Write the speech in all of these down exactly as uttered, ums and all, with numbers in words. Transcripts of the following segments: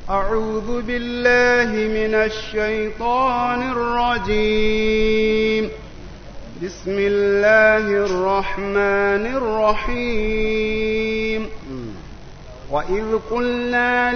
أعوذ بالله من الشيطان الرجيم بسم الله الرحمن الرحيم وإذ قلنا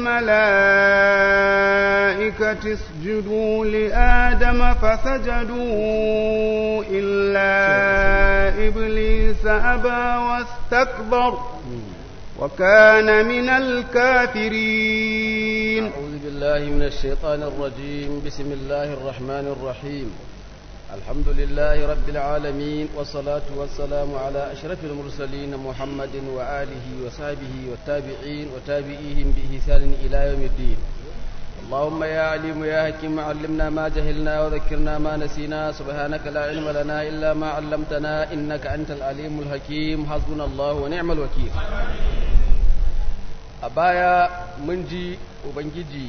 للملائكة اسجدوا لآدم فسجدوا إلا إبليس أبى واستكبر وكان من الكافرين. أعوذ بالله من الشيطان الرجيم بسم الله الرحمن الرحيم الحمد لله رب العالمين والصلاة والسلام على أشرف المرسلين محمد وآله وصحبه والتابعين وتابعيهم بإحسان إلى يوم الدين. اللهم يا عليم يا حكيم علمنا ما جهلنا وذكرنا ما نسينا سبحانك لا علم لنا إلا ما علمتنا إنك أنت العليم الحكيم حسبنا الله ونعم الوكيل. a baya mun ji ubangiji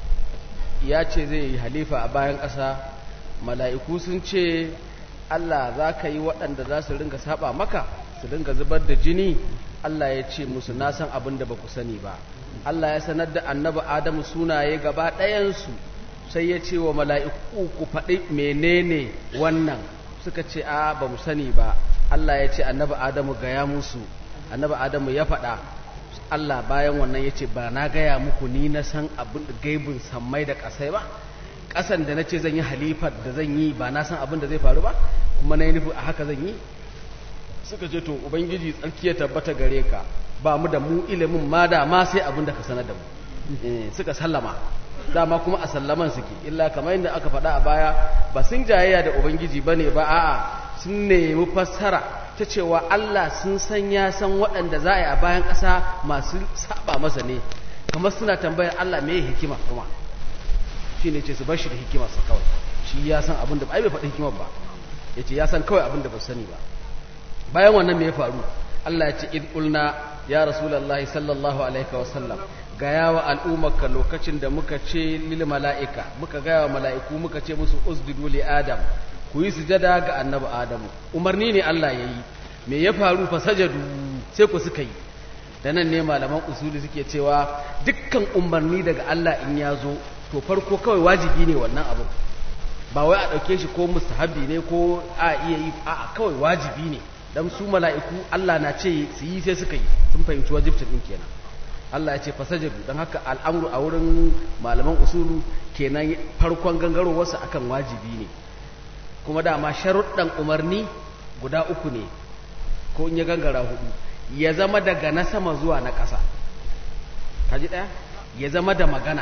ya ce zai yi halifa a bayan ƙasa, mala'iku sun ce Allah za ka yi waɗanda za su ringa saba maka su ringa zubar da jini. Allah ya ce musu na san abin da ba ku sani ba. Allah ya sanar da annabi Adamu sunaye gaba ɗayansu sai ya ce wa mala'iku ku faɗi menene wannan, suka ce a ba mu sani ba. Allah ya ce annabi Adamu gaya musu, annabi Adamu ya faɗa. Allah bayan wannan ya ce ba na gaya muku ni na san abin da gaibin sammai da ƙasai ba, ƙasan da na ce zan yi halifar da zan yi ba na san abin da zai faru ba, kuma na yi nufi a haka zan yi. Suka ce to ubangiji tsarki ya tabbata gare ka, ba mu da mu ilimin ma da ma sai abin da ka sanar da mu. Suka sallama, dama kuma a sallaman suke, illa kamar yadda aka faɗa a baya ba sun jayayya da ubangiji ba ne ba, a'a sun nemi fassara ta cewa Allah sun san ya san waɗanda za a yi a bayan ƙasa masu saba masa ne, kamar suna tambayar Allah me hikima kuma shi ne ce su bar shi da hikimarsa kawai, shi ya san abin da ba ai bai faɗi hikimar ba, ya ce ya san kawai abin da ba sani ba. Bayan wannan me ya faru? Allah ya ce id qulna ya rasulullahi sallallahu alaihi wa sallam, gaya wa al'ummarka lokacin da muka ce lil mala'ika, muka gaya wa mala'iku muka ce musu usjudu li adam, ku yi sujada ga annabi Adamu. Umarni ne Allah ya yi, me ya faru? Fa sajadu, sai ku suka yi. Da nan ne malaman usuli suke cewa dukkan umarni daga Allah in ya zo to farko kawai wajibi ne wannan abu, ba wai a ɗauke shi ko mustahabi ne ko a iya yi, a kawai wajibi ne. Dan su mala'iku Allah na ce su yi sai suka yi, sun fahimci wajibcin din kenan. Allah ya ce fa sajadu, dan haka al'amru a wurin malaman usulu kenan farkon gangarowarsa akan wajibi ne. Kuma dama sharuɗan umarni guda uku ne, ko in ya gangara hudu, ya zama daga na sama zuwa na ƙasa. Kaji ɗaya? Ya zama da magana.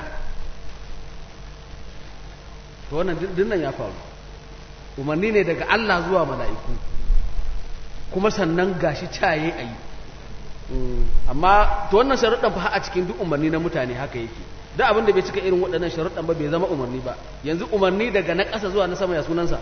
To wannan dinnan ya faru. Umarni ne daga Allah zuwa mala'iku, kuma sannan gashi caye a yi. Amma to wannan sharuɗan fa a cikin duk umarni na mutane haka yake. Da abin da bai cika irin waɗannan sharuɗan ba bai zama umarni ba. Yanzu umarni daga na ƙasa zuwa na sama ya sunansa?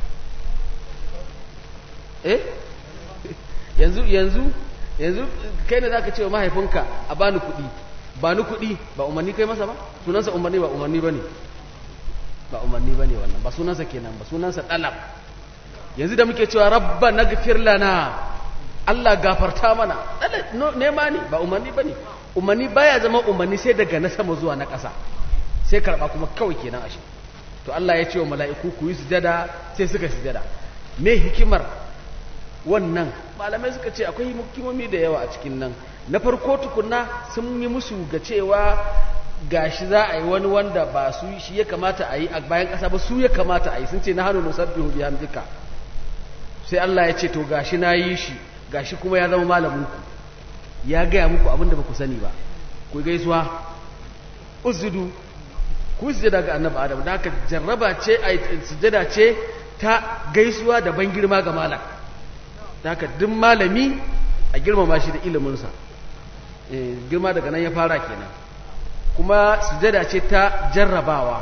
Eh? yanzu yanzu yanzu kai ne zaka ce wa mahaifinka a bani kuɗi, ba ni kuɗi, ba umarni kai masa ba? Sunansa umarni ba umarni bane. Ba umarni bane wannan, ba sunansa kenan ba, sunansa talab. Yanzu da muke cewa rabbana ighfir lana, Allah gafarta mana, nema ne ba umarni bane. Umarni baya zama umarni sai daga na sama zuwa na ƙasa, sai karɓa kuma kawai kenan ashe. To Allah ya ce wa mala'iku ku yi sujada, sai suka sujada. Me hikimar wannan? Malamai suka ce akwai hikimomi da yawa a cikin nan. Na farko tukunna sun yi musu ga cewa gashi za a yi wani wanda ba su shi ya kamata a yi a bayan ƙasa ba, su ya kamata a yi. Sun ce na hannu nusabbihu bihamdika. Sai Allah ya ce to gashi na yi shi, gashi kuma ya zama malaminku, ya gaya muku abin da ba ku sani ba, ku gaisuwa uzudu, ku sujada ga annabi Adam. Da haka jarraba ce a sujada ce ta gaisuwa da ban girma ga malam. Da haka duk malami a girmama shi da iliminsa, e, girma daga nan ya fara kenan. Kuma sujada ce ta jarrabawa,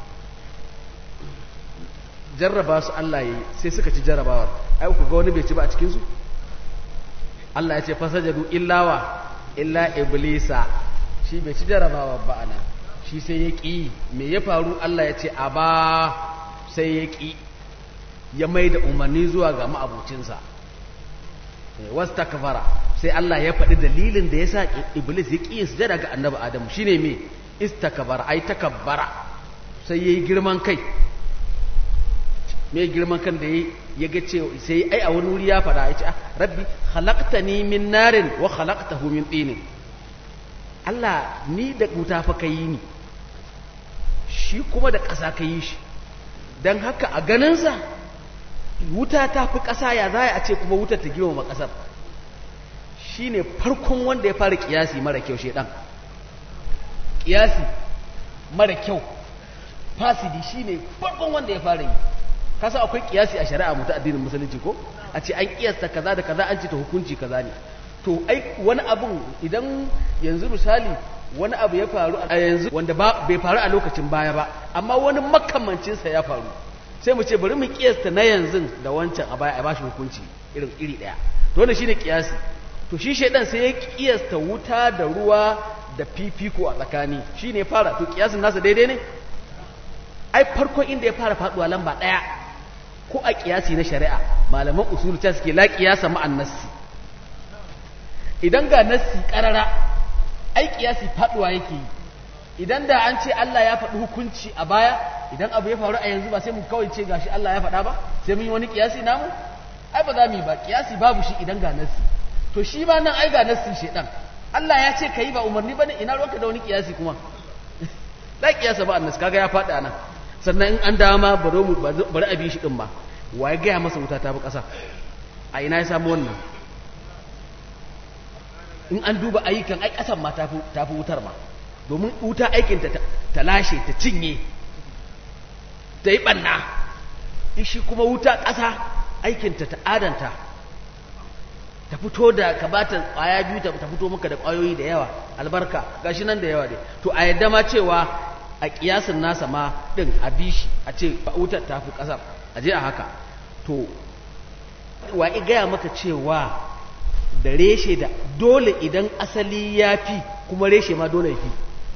jarraba su Allah yi sai suka ci jarrabawar. Ai ku ga wani bai ci ba a cikinsu? Allah ya ce fasajadu illawa illa iblisa, shi bai ci jarabawa ba ana, shi sai ya ƙi. Me ya faru? Allah ya ce a ba, sai ya ƙi, ya mai da umarni zuwa ga ma'abucinsa. wastakbara sai Allah ya faɗi dalilin da yasa iblis ya ƙi sujada ga annabi Adamu shine me istakbara ai takabbara sai yayi girman kai me girman kan da yayi yaga ce sai ai a wani wuri ya fada yace rabbi khalaqtani min narin wa khalaqtahu min tin Allah ni da wuta fa kai ni shi kuma da ƙasa kai shi dan haka a ganin sa wuta ta fi ƙasa ya za a ce kuma wuta ta girma ƙasar shi ne farkon wanda ya fara ƙiyasi mara kyau shaidan ƙiyasi mara kyau fasidi shi ne farkon wanda ya fara yi kasa akwai ƙiyasi a shari'a mutu addinin musulunci ko a ce an ƙiyasta kaza da kaza an ce ta hukunci kaza ne to ai wani abun idan yanzu misali wani abu ya faru a yanzu wanda bai faru a lokacin baya ba amma wani makamancinsa ya faru sai mu ce bari mu kiyasta na yanzu da wancan a baya a bashi hukunci irin iri daya to wannan shine kiyasi to shi shedan sai ya kiyasta wuta da ruwa da fifiko a tsakani shine fara to kiyasin nasa daidai ne ai farkon inda ya fara faduwa lamba daya ko a kiyasi na shari'a malaman usul ta suke la qiyasa ma'an nassi idan ga nassi karara ai kiyasi faduwa yake yi idan da an ce Allah ya faɗi hukunci a baya idan abu ya faru a yanzu ba sai mu kawai ce gashi Allah ya faɗa ba sai mun yi wani kiyasi namu ai ba za mu yi ba kiyasi babu shi idan ga nassi to shi ma nan ai ga nassi shedan Allah ya ce kai ba umarni bane ina ruwanka da wani kiyasi kuma la kiyasa ba annas kaga ya faɗa nan sannan in an dama bari mu bari a bi shi din ma waye ga masa wuta ta bi ƙasa a ina ya samu wannan in an duba ayyukan ai ƙasan ma ta fi wutar ma domin wuta aikinta ta lashe ta cinye ta yi ɓanna shi kuma wuta ƙasa aikinta ta adanta ta fito da ka ba ta ƙwaya biyu ta fito maka da ƙwayoyi da yawa albarka gashi nan da yawa dai to a yadda ma cewa a ƙiyasin nasa ma ɗin a bishi a ce wutar ta fi ƙasar a je a haka to wa gaya maka cewa da reshe da dole idan asali ya fi kuma reshe ma dole ya fi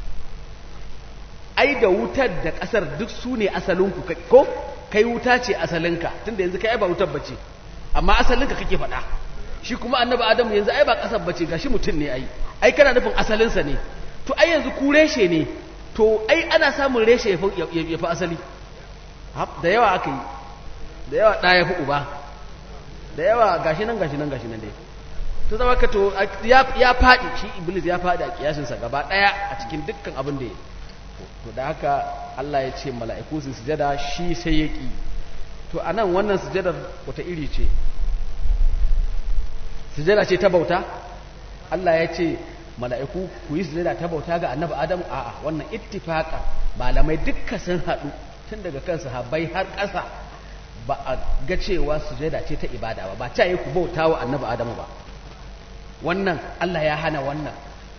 ai da wutar da ƙasar duk su ne asalinku ko kai wuta ce asalinka tunda yanzu kai ba wutar bace amma asalinka kake faɗa shi kuma annabi adamu yanzu ai ba ƙasar bace gashi mutum ne ai ai kana nufin asalinsa ne to ai yanzu ku reshe ne to ai ana samun reshe ya fi asali da yawa aka yi da yawa ɗaya ya fi uba da yawa gashi nan gashi nan gashi nan dai to zama ka to ya faɗi shi iblis ya faɗi a kiyasinsa gaba ɗaya a cikin dukkan abin da ya to da haka Allah ya ce mala'iku su sujada shi sai ya ƙi to a nan wannan sujadar wata iri ce sujada ce ta bauta Allah ya ce mala'iku ku yi sujada ta bauta ga annabi Adam a'a wannan ittifaqa malamai dukkan sun haɗu tun daga kan sahabbai har ƙasa ba a ga cewa sujada ce ta ibada ba ba ta yi ku bauta wa annabi Adamu ba wannan Allah ya hana wannan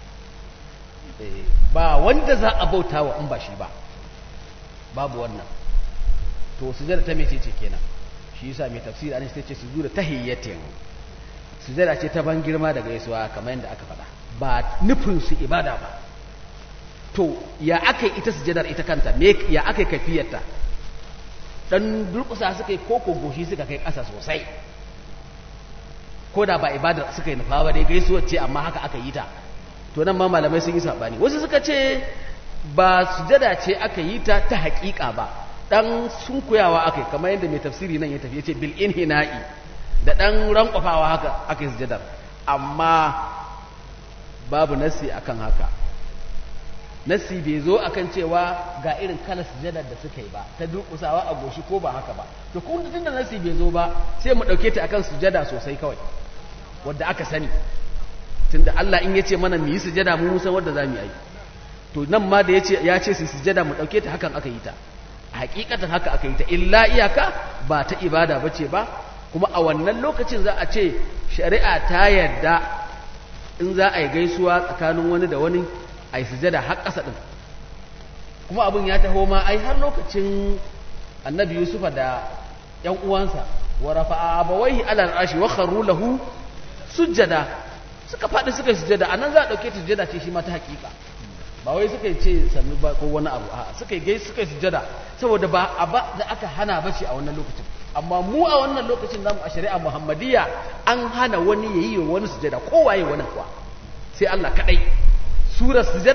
ba wanda za a bauta wa in ba shi ba babu wannan to sujada ta mece ce kenan shi yasa mai tafsiri an ce sujuda tahiyyatin sujada ce ta ban girma daga gaisuwa kamar yadda aka faɗa ba nufin su ibada ba to ya aka ita sujadar ita kanta me ya aka kafiyarta dan durƙusa suka yi koko goshi suka kai ƙasa sosai ko da ba ibada suka yi nufa ba dai gaisuwa ce amma haka aka yi ta to nan ma malamai sun yi sabani wasu suka ce ba sujada ce aka yi ta ta haƙiƙa ba dan sunkuyawa aka yi kamar yadda mai tafsiri nan ya tafi yace bil inhina'i da dan rankwafawa haka aka yi sujadar amma babu nasi akan haka nasi bai zo akan cewa ga irin kalar sujadar da suka yi ba ta durƙusawa a goshi ko ba haka ba to kun tunda nasi bai zo ba sai mu dauke ta akan sujada sosai kawai wanda aka sani tunda Allah in yace mana mu yi sujada mu san wanda zamu yi to nan ma da yace ya ce su sujada mu dauke ta hakan aka yi ta a hakikatan haka aka yi ta illa iyaka ba ta ibada bace ba kuma a wannan lokacin za a ce shari'a ta yarda in za a yi gaisuwa tsakanin wani da wani a yi sujada har ƙasa ɗin kuma abin ya taho ma ai har lokacin annabi yusufa da ‘yan uwansa wa rafa'a abawaihi alal arshi wa kharru lahu sujjada suka faɗi suka yi sujjada anan za a ɗauke ta sujjada ce shi ma ta haƙiƙa ba wai suka yi ce sannu ba ko wani abu a'a suka yi gai suka yi sujjada saboda ba a ba da aka hana ba ce a wannan lokacin amma mu a wannan lokacin zamu a shari'a muhammadiyya an hana wani yayi wa wani sujjada ko waye wani kuwa sai Allah kadai surar sujjada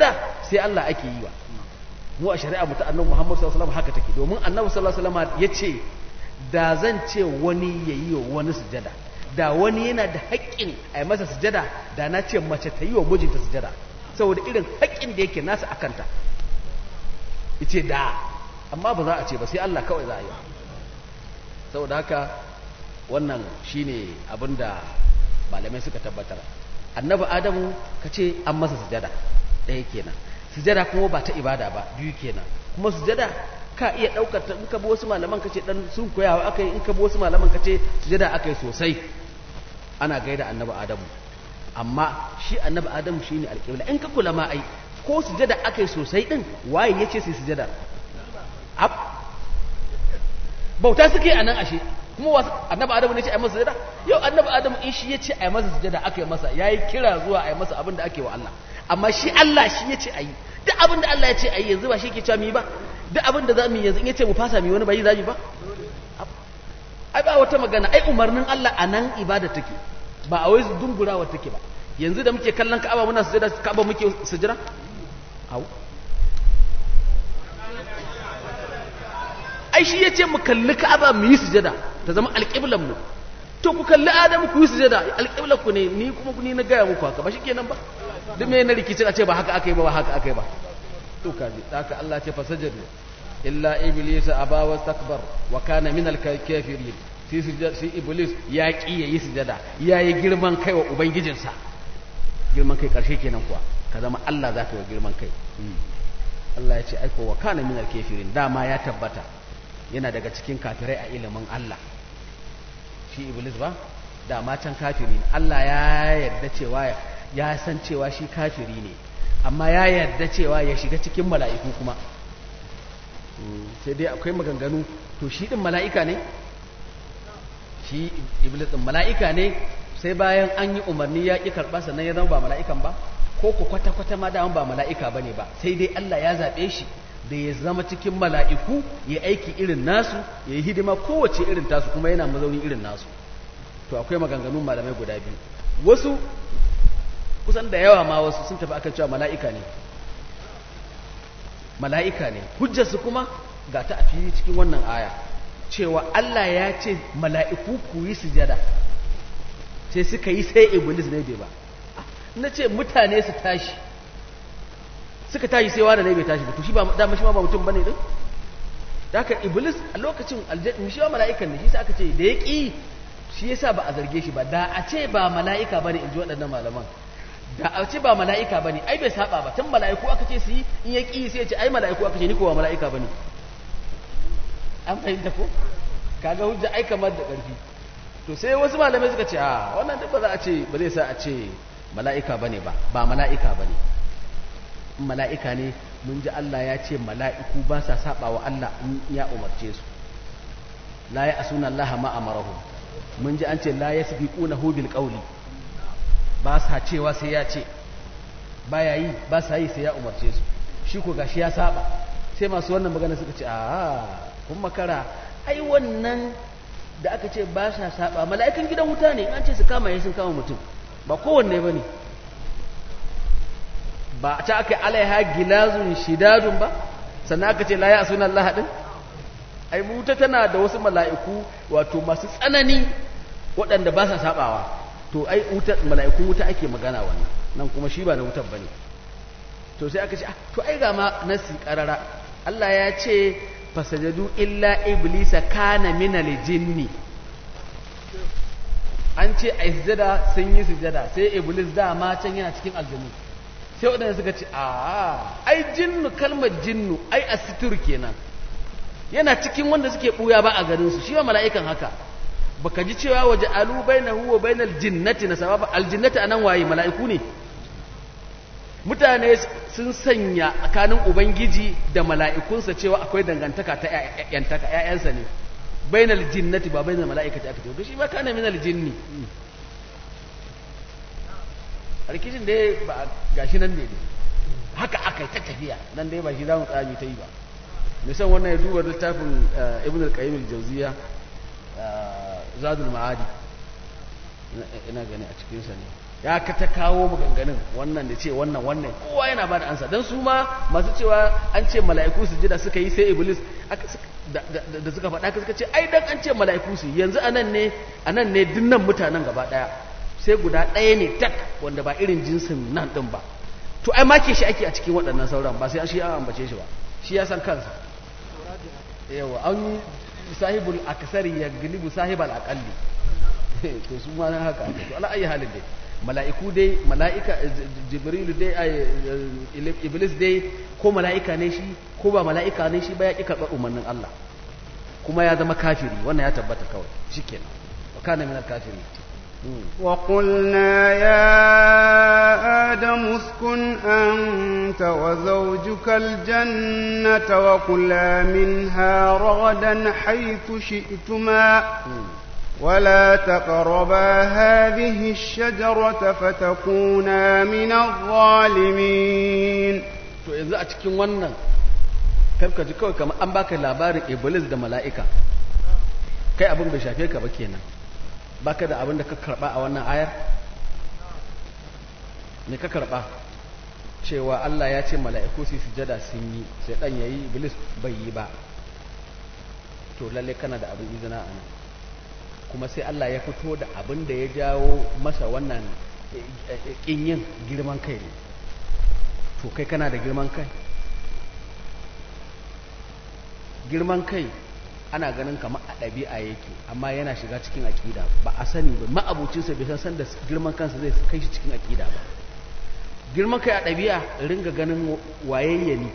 sai Allah ake yi wa mu a shari'a mu ta annabi Muhammad sallallahu alaihi wasallam haka take domin annabi sallallahu alaihi wasallam yace da zan ce wani yayi wa wani sujada da wani yana da haƙƙin a yi masa sujada da na ce mace ta yi wa mijinta sujada saboda irin haƙƙin da yake nasa akanta yace da amma ba za a ce ba sai Allah kawai za a yi saboda haka wannan shine abinda malamai suka tabbatar annabi adamu kace an masa sujada ɗaya kenan sujada kuma ba ta ibada ba biyu kenan kuma sujada ka iya daukar ta in ka bi wasu malaman kace dan sun koyawa akai in ka bi wasu malaman kace sujada akai sosai ana gaida annabi adamu amma shi annabi adamu shine alƙibla in ka kula ma ai ko sujada akai sosai din waye yace sai sujada ab bauta suke anan ashe kuma annabi adamu ne ce ai masa sujada yau annabi adamu in shi yace ai masa sujada akai masa yayi kira zuwa ai masa abin da ake wa Allah amma shi Allah shi yace ai duk abin da Allah yace ai yanzu ba shi yake cewa mi ba duk abin da zamu yi yanzu in yace mu fasa mi wani bai zaji ba ai ba wata magana ai umarnin Allah anan ibada take ba a wai dungurawa take ba yanzu da muke kallon Ka'aba muna sujada Ka'aba muke sujira au ai shi yace mu kalli Ka'aba mu yi sujada ta zama alƙiblan mu to ku kalli Adamu ku yi sujada alƙiblan ku ne ni kuma ku ni na gaya muku haka ba shikenan ba duk me na rikicin a ce ba haka akai ba ba haka akai ba to kaji haka Allah ce fasajadu illa iblis aba wastakbar wa kana minal kafirin sai sujada sai iblis ya ki yayi sujada yayi girman kai wa ubangijinsa girman kai karshe kenan kuwa ka zama Allah zaka yi girman kai Allah ya ce aiko wa kana minal kafirin dama ya tabbata yana daga cikin kafirai a ilimin Allah shi iblis ba dama can kafiri ne Allah ya yarda cewa ya san cewa shi kafiri ne amma ya yarda cewa ya shiga cikin mala'iku kuma sai dai akwai maganganu to shi din mala'ika ne shi iblis din mala'ika ne sai bayan an yi umarni ya ƙi karɓa sannan ya zama ba mala'ikan ba ko ku kwata-kwata ma da ba mala'ika ba ne ba sai dai Allah ya zaɓe shi da ya zama cikin mala'iku ya aiki irin nasu ya yi hidima kowace irin tasu kuma yana mazauni irin nasu to akwai maganganun malamai guda biyu wasu kusan da yawa ma wasu sun tafi akan cewa mala'ika ne mala'ika ne hujjarsu kuma ga ta a fili cikin wannan aya cewa Allah ya ce mala'iku ku yi sujada sai suka yi sai iblis ne bai ba na ce mutane su tashi suka tashi sai wani ne bai tashi ba to shi ba dama shi ma ba mutum bane din da haka iblis a lokacin aljanna shi ma mala'ikan ne shi sai aka ce da ya ƙi shi yasa ba a zarge shi ba da a ce ba mala'ika bane in ji waɗannan malaman da a ce ba mala'ika bane ai bai saba ba tun mala'iku aka ce su yi in ya ƙi sai ya ce ai mala'iku aka ce ni ko ba mala'ika bane an fahimta ko kaga hujja ai kamar da ƙarfi to sai wasu malamai suka ce a wannan duk ba za a ce ba zai sa a ce mala'ika bane ba ba mala'ika bane in mala'ika ne mun ji Allah ya ce mala'iku ba sa saba wa Allah in ya umarce su la ya asuna Allah ma amarahum mun ji an ce la yasbiqunahu bil qawli ba sa cewa sai ya ce baya yi ba sa yi sai ya umarce su shi ko gashi ya saba sai masu wannan magana suka ce a kun makara ai wannan da aka ce ba sa saba mala'ikan gidan wuta ne an ce su kama yayin sun kama mutum ba kowanne bane ba ta aka alaiha gilazun shidadun ba sannan aka ce la ya asuna Allah din ai wuta tana da wasu mala'iku wato masu tsanani waɗanda ba sa sabawa to ai wuta mala'ikun wuta ake magana wannan nan kuma shi ba na wutar bane to sai aka ce ah to ai ga ma nasi qarara Allah ya ce fasajadu illa iblisa kana minal jinni an ce ai sujada sun yi sujada sai iblis da ma can yana cikin aljannu sai waɗanda suka ce a ai jinnu kalmar jinnu ai asitur kenan yana cikin wanda suke ɓuya ba a garinsu shi wa mala'ikan haka baka ji cewa waje alu bainahu wa bainal jinnati na sababa aljinnati anan waye mala'iku ne mutane sun sanya tsakanin ubangiji da mala'ikunsa cewa akwai dangantaka ta ƴaƴantaka ƴaƴansa ne bainal jinnati ba bainal mala'ikati aka ce to shi ba kana minal jinni rikicin dai ba gashi nan ne haka aka yi ta tafiya nan dai ba shi za mu tsami ta yi ba nisan wannan ya duba littafin ibn al-qayyim al-jawziya zadul ma'adi ina gani a cikin sa ne ya ka ta kawo maganganun wannan da ce wannan wannan kowa yana ba da ansa don su ma masu cewa an ce mala'iku su jida suka yi sai iblis da suka faɗa suka ce ai dan an ce mala'iku su yanzu anan ne anan ne dinnan mutanen gaba ɗaya sai guda ɗaya ne tak wanda ba irin jinsin nan ɗin ba to ai make shi ake a cikin waɗannan sauran ba sai shi an ambace shi ba shi ya san kansa yawa an sahibul akasari ya gilibu sahibal aqalli to su ma haka to ala ayi halin dai mala'iku dai mala'ika jibrilu dai iblis dai ko mala'ika ne shi ko ba mala'ika ne shi ba ya ki karɓar umarnin Allah kuma ya zama kafiri wannan ya tabbata kawai shikenan wa kana minal kafiri وقلنا يا آدم اسكن أنت وزوجك الجنة وكلا منها رغدا حيث شئتما ولا تقربا هذه الشجرة فتكونا من الظالمين. to yanzu a cikin wannan karka ji kawai kamar an baka labarin iblis da mala'ika kai abin bai shafe ka ba kenan baka da abin da ka karba a wannan ayar me ka karba cewa Allah ya ce mala'iku su sujada sun yi sai dan yayi iblis bai yi ba to lalle kana da abin izina a nan kuma sai Allah ya fito da abin da ya jawo masa wannan kin yin girman kai ne to kai kana da girman kai girman kai ana ganin kamar a ɗabi'a yake amma yana shiga cikin aƙida ba a sani ba ma'abucinsa bai san san da girman kansa zai kai shi cikin aƙida ba girman kai a ɗabi'a ringa ganin wayayye ne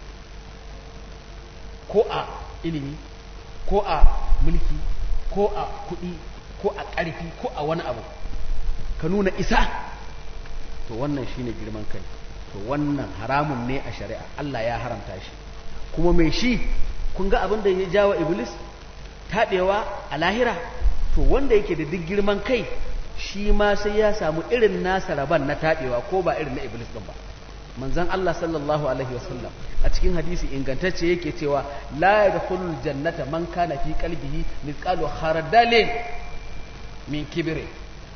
ko a ilimi ko a mulki ko a kuɗi ko a ƙarfi ko a wani abu ka nuna isa to wannan shine girman kai to wannan haramun ne a shari'a Allah ya haramta shi kuma mai shi kun ga abin da ya jawo iblis taɓewa a lahira to wanda yake da duk girman kai shi ma sai ya samu irin nasa raban na taɓewa ko ba irin na iblis ɗin ba manzon Allah sallallahu alaihi wasallam a cikin hadisi ingantacce yake cewa la yadkhulul jannata man kana fi qalbihi mithqalu khardalin min kibri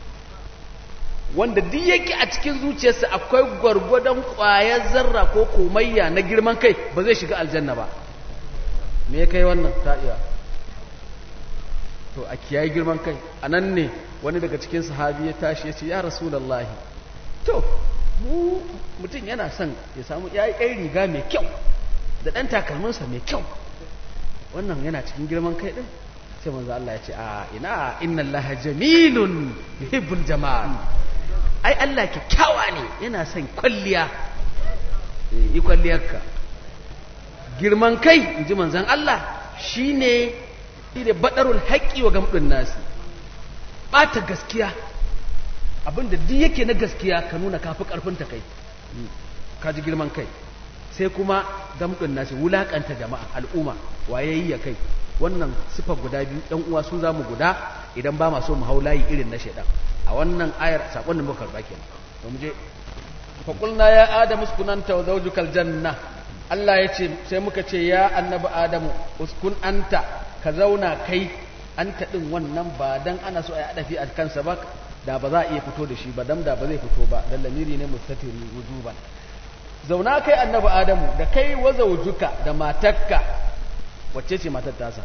wanda duk yake a cikin zuciyarsa akwai gwargwadon ƙwayar zarra ko komayya na girman kai ba zai shiga aljanna ba me kai wannan ta'iya to a kiyaye girman kai anan ne wani daga cikin sahabi ya tashi ya ce ya rasulullahi to mu mutum yana son ya samu ya yi riga mai kyau da ɗan takalminsa mai kyau wannan yana cikin girman kai ɗin sai manzo Allah ya ce a ina inna Allah jamilun yuhibbul jamal ai Allah kyakkyawa ne yana son kwalliya yi kwalliyarka girman kai inji manzon Allah shine shine badarul haqqi wa gamdun nasi bata gaskiya abinda duk yake na gaskiya ka nuna kafi karfin ta kai ka ji girman kai sai kuma gamdun nasi wulakanta jama'a al'umma wayayi ya kai wannan sifa guda biyu ɗan uwa su zamu guda idan ba ma so mu haulayi irin na shedan a wannan ayar sakon da muka karba kenan to mu je fa qulna ya adamu uskun anta wa zawjukal janna Allah ya ce sai muka ce ya annabi adamu uskun anta ka zauna kai anta din wannan ba dan ana so a yi adafi a kansa ba da ba za a iya fito da shi ba dan da ba zai fito ba dan lamiri ne mustatiri wujuban zauna kai annabi adamu da kai wa zawjuka da matarka wacce ce matar tasa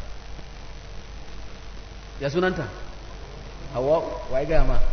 ya sunanta hawa wai ga ma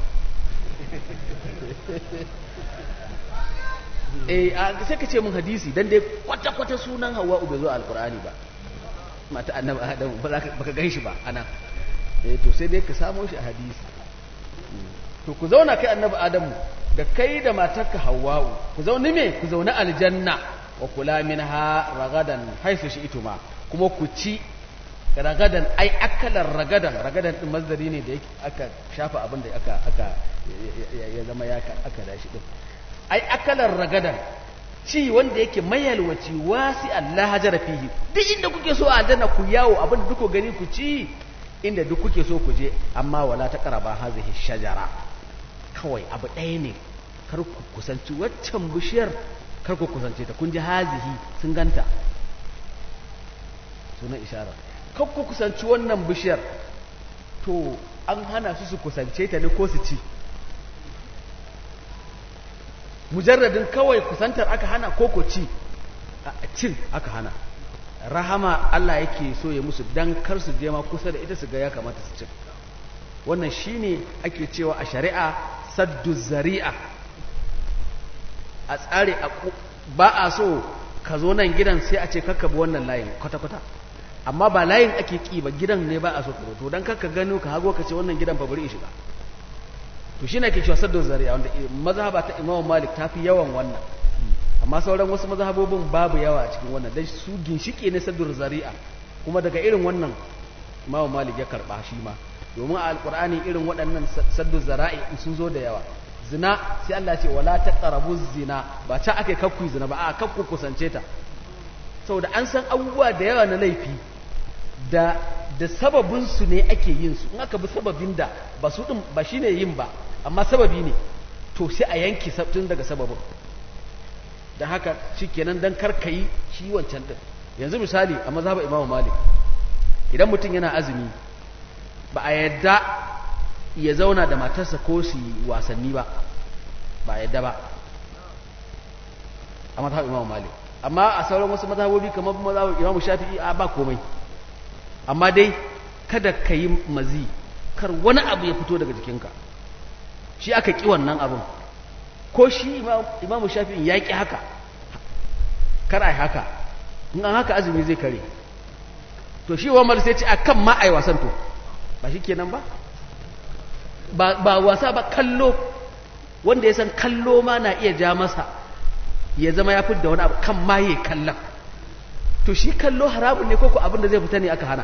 eh sai ka ce mun hadisi dan dai kwata kwata sunan hawa bai zo alqur'ani ba mata annabi adamu ba ka gan shi ba ana eh to sai dai ka samo shi a hadisi to ku zauna kai annabi adamu da kai da matarka hawwa'u ku zauna me ku zauna aljanna wa kula minha ragadan haifu shi ituma kuma ku ci ragadan ai akalar ragadan ragadan din mazdari ne da yake aka shafa abin da aka aka ya zama ya aka dashi din ai akalar ragadan ci wanda yake mayalwaci wasi Allah hajara fihi duk inda kuke so a aljanna ku yawo abin da duk gani ku ci inda duk kuke so ku je amma wala taqraba hazihi shajara kawai abu ɗaya ne kar ku kusanci waccan bishiyar kar ku kusance ta kun ji hazihi sun ganta sunan isharar kar ku kusanci wannan bishiyar to an hana su su kusance ta ne ko su ci mujarradin kawai kusantar aka hana ko ko ci a cin aka hana rahama Allah yake so ya musu dan kar su je ma kusa da ita su ga ya kamata su ci wannan shine ake cewa a shari'a saddu zari'a a tsare ba a so ka zo nan gidan sai a ce kakka bi wannan layin kwata-kwata amma ba layin ake ki ba gidan ne ba a so ka to dan kakka gano ka hago ka ce wannan gidan fa bari shiga to shine ake cewa saddu zari'a wanda mazhaba ta Imam Malik tafi yawan wannan amma sauran wasu mazhabobin babu yawa a cikin wannan dan su ginshike ne saddu zari'a kuma daga irin wannan Imam Malik ya karba shi ma domin a alkur'ani irin waɗannan saddu zara'i sun zo da yawa zina sai Allah ce wala taqrabu zina ba ta akai kakku zina ba a kakku kusance ta saboda an san abubuwa da yawa na laifi da da sababin su ne ake yin su in aka bi sababin da ba su din ba shine yin ba amma sababi ne to sai a yanke sabtun daga sababin dan haka shikenan dan karkai shi wancan din yanzu misali a mazhabin Imam Malik idan mutum yana azumi ba a yadda ya zauna da matarsa ko su wasanni ba ba a yadda ba a mazhabin Imam Malik amma a sauran wasu mazhabobi kamar mazhabin Imam Shafi'i a ba komai amma dai kada ka yi mazi kar wani abu ya fito daga jikinka shi aka ki wannan abin ko shi Imam Shafi'i ya ki haka kar ai haka in an haka azumi zai kare to shi wa mal sai ce akan ma ai wasan to ba shi kenan ba ba wasa ba kallo wanda ya san kallo ma na iya ja masa ya zama ya fidda wani abu kan ma ya kallon to shi kallo haramun ne koko abinda zai fita ne aka hana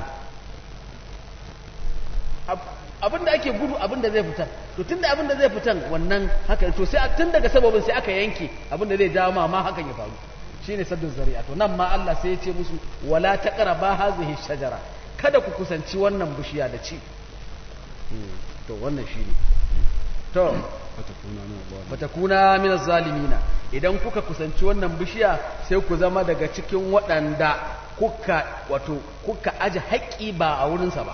abinda ake gudu abinda zai fitar to tunda abinda zai fitan wannan haka to sai tun daga sababin sai aka yanke abinda zai jawo ma ma hakan ya faru shine saddun zari'a to nan ma Allah sai ya ce musu wala taqraba hazihi shajara kada ku kusanci wannan bishiya da ci to wannan shine to fatakuna min zalimina idan kuka kusanci wannan bishiya sai ku zama daga cikin waɗanda kuka wato kuka aje haƙƙi ba a wurinsa ba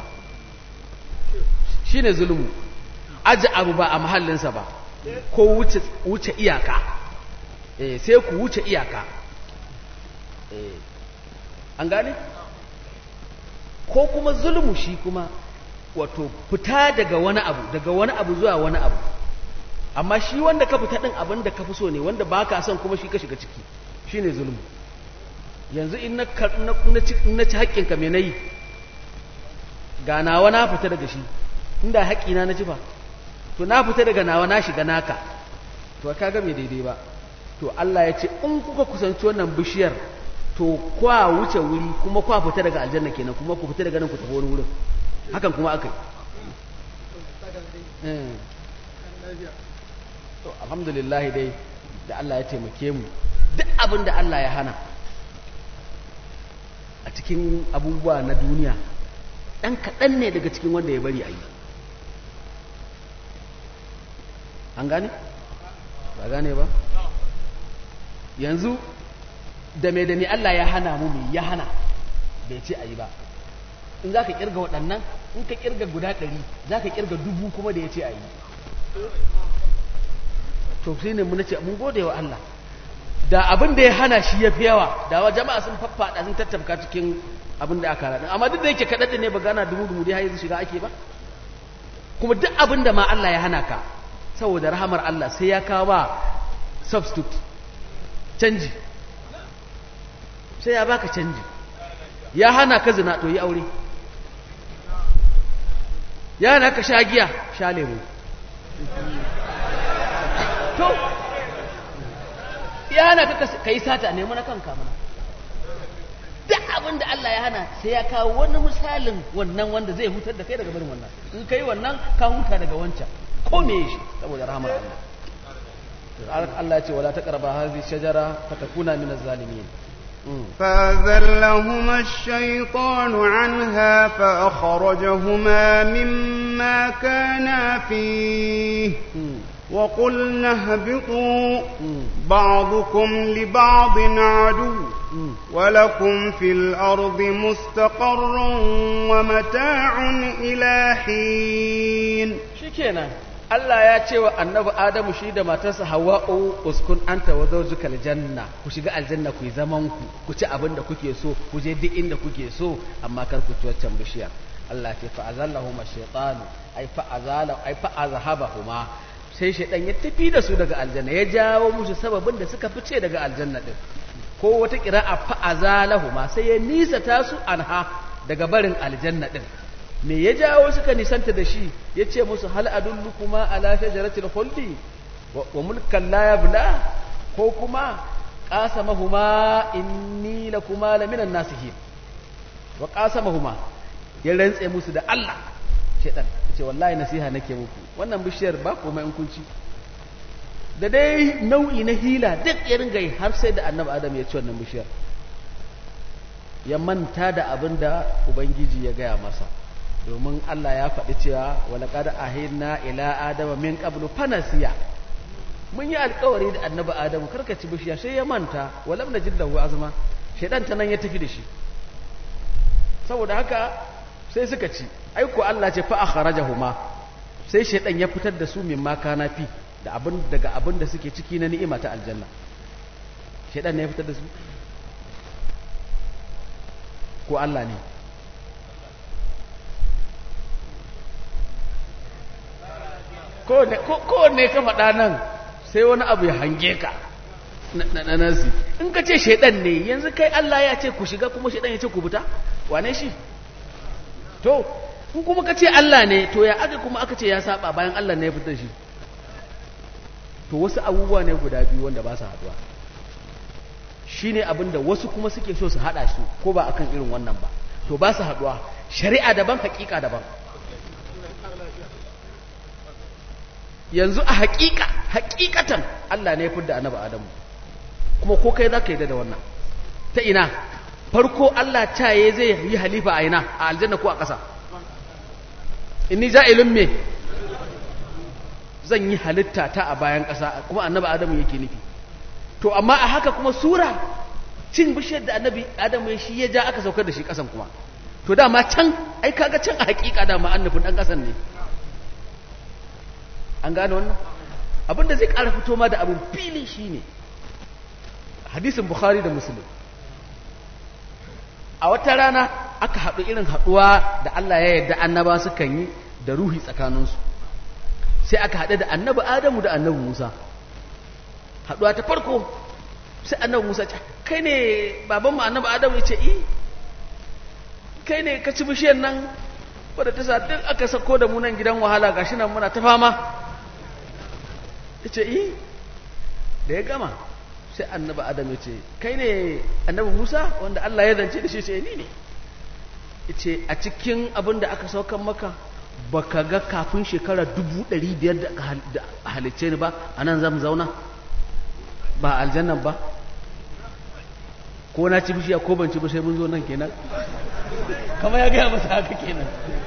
shine zulmu aje abu ba a mahallinsa ba ko wuce wuce iyaka eh sai ku wuce iyaka eh an gane ko kuma zulmu shi kuma wato fita daga wani abu daga wani abu zuwa wani abu amma shi wanda ka fita din abin da ka fi so ne wanda ba ka son kuma shi ka shiga ciki shine zulmu yanzu in na na ci haƙƙinka me nayi ga nawa na fita daga shi inda haƙƙina na ci fa to na fita daga nawa na shiga naka to kaga me daidai ba to Allah ya ce in kuka kusanci wannan bishiyar to kwa wuce wuri kuma kwa fita daga aljanna kenan kuma ku fita daga nan ku tafi wani wurin hakan kuma aka yi to alhamdulillah dai da Allah ya taimake mu duk abin da Allah ya hana a cikin abubuwa na duniya ɗan kaɗan ne daga cikin wanda ya bari a yi an gane? ba gane ba? yanzu da mai da mai Allah ya hana mu mai ya hana bai ce a yi ba in za ka kirga waɗannan in ka kirga guda ɗari za ka kirga dubu kuma da ya ce a yi to sai ne muna ce mun gode wa Allah da abin da ya hana shi ya fi yawa da wa jama'a sun faffaɗa sun tattafka cikin abin da aka rana amma duk da yake kaɗaɗe ne ba gana dubu dubu dai har shiga ake ba kuma duk abin da ma Allah ya hana ka saboda rahamar Allah sai ya kawo ba substitute canji sai ya baka canji ya hana ka zina to yi aure ya hana ka sha giya sha lemu to ya hana ka yi sata nemi na kanka mana duk abin da Allah ya hana sai ya kawo wani misalin wannan wanda zai hutar da kai daga barin wannan in kai wannan ka huta daga wancan ko me shi saboda rahmar Allah Allah ya ce wala taqrabu hadhihi shajara fatakuna min az-zalimin فأذلهما الشيطان عنها فأخرجهما مما كانا فيه وقلنا اهبطوا بعضكم لبعض عدو ولكم في الأرض مستقر ومتاع إلى حين شكينا Allah ya ce wa annabi Adamu shi da matarsa Hawwa'u uskun anta wa zawjukal janna, ku shiga aljanna ku yi zaman ku ku ci abin da kuke so ku je duk inda kuke so amma kar ku ci waccan bishiyar. Allah ce fa azallahuma shaytanu ai fa azala ai fa azhabahuma, sai shaytan ya tafi da su daga aljanna, ya jawo musu sababin da suka fice daga aljanna din. Ko wata qira'a fa azalahuma, sai ya nisata su anha daga barin aljanna din. Me ya jawo suka nisanta da shi? Ya ce musu hal adullukuma ala shajaratil khuldi wa mulkan la yabla, ko kuma qasamahuma inni lakuma laminan nasihin. Wa qasamahuma, ya rantse musu da Allah. Shedan yace wallahi nasiha nake muku, wannan bishiyar ba komai in kunci. Da dai nau'i na hila duk ya ringa yi har sai da annabi Adam ya ci wannan bishiyar, ya manta da abin da Ubangiji ya gaya masa. Domin Allah ya faɗi cewa walaƙad ahidna ila adama min qablu fanasiya, mun yi alƙawari da annabi Adamu karka ci bishiya, sai ya manta, walam najid lahu azma, shedan ta nan ya tafi da shi. Saboda haka sai suka ci, ai ko Allah ce fa akhrajahuma, sai shedan ya fitar da su min ma kana fi, da abin daga abin da suke ciki na ni'ima ta aljanna. Shedan ne ya fitar da su ko Allah ne? ko ne ka faɗa nan sai wani abu ya hange ka na nasi. In ka ce shaidan ne, yanzu kai Allah ya ce ku shiga kuma shaidan ya ce ku fita, wane shi? To in kuma ka ce Allah ne, to ya aka kuma aka ce ya saba bayan Allah ne ya fitar shi? To wasu abubuwa ne guda biyu wanda ba su haɗuwa. Shi ne abinda wasu kuma suke so su haɗa su ko ba akan irin wannan ba, to ba su haɗuwa. Shari'a daban, haƙiƙa daban. Yanzu a haƙiƙa haƙiƙatan Allah ne ya fidda annabi Adamu, kuma ko kai zaka yi da wannan. Ta ina? Farko Allah caye zai yi halifa a ina? A aljanna ko a ƙasa? Inni ja'ilun me? Zan yi halitta ta a bayan ƙasa, kuma annabi Adamu yake nufi. To amma a haka kuma sura cin bishiyar da annabi Adamu ya shi ya ja aka saukar da shi ƙasan kuma. To dama can ai kaga can a haƙiƙa dama annabin ɗan ƙasan ne. An gane wannan? Abinda zai ƙara fito ma da abin fili shi ne hadisin Bukhari da Muslim. A wata rana aka haɗu irin haɗuwa da Allah ya yarda annaba sukan yi da ruhi tsakaninsu. Sai aka haɗu da annabi Adamu da annabi Musa. Haɗuwa ta farko sai annabi Musa ce, kai ne babanmu annabi Adamu? Ya ce, i kai ne ka ci bishiyar nan wadda ta sa duk aka sako da mu nan gidan wahala, gashi nan muna ta fama. Ya ce, i da ya gama sai annabi Adam ya ce, kai ne annabi Musa wanda Allah ya zance da shi? Ce, ni ne. Ya ce, a cikin abin da aka saukan maka baka ga kafin shekara dubu ɗari biyar da halicce ni ba, a nan zan zauna ba aljannan ba? Ko na ci bishiya ko ban ci ba sai mun zo nan kenan? Kama ya gaya masa haka kenan.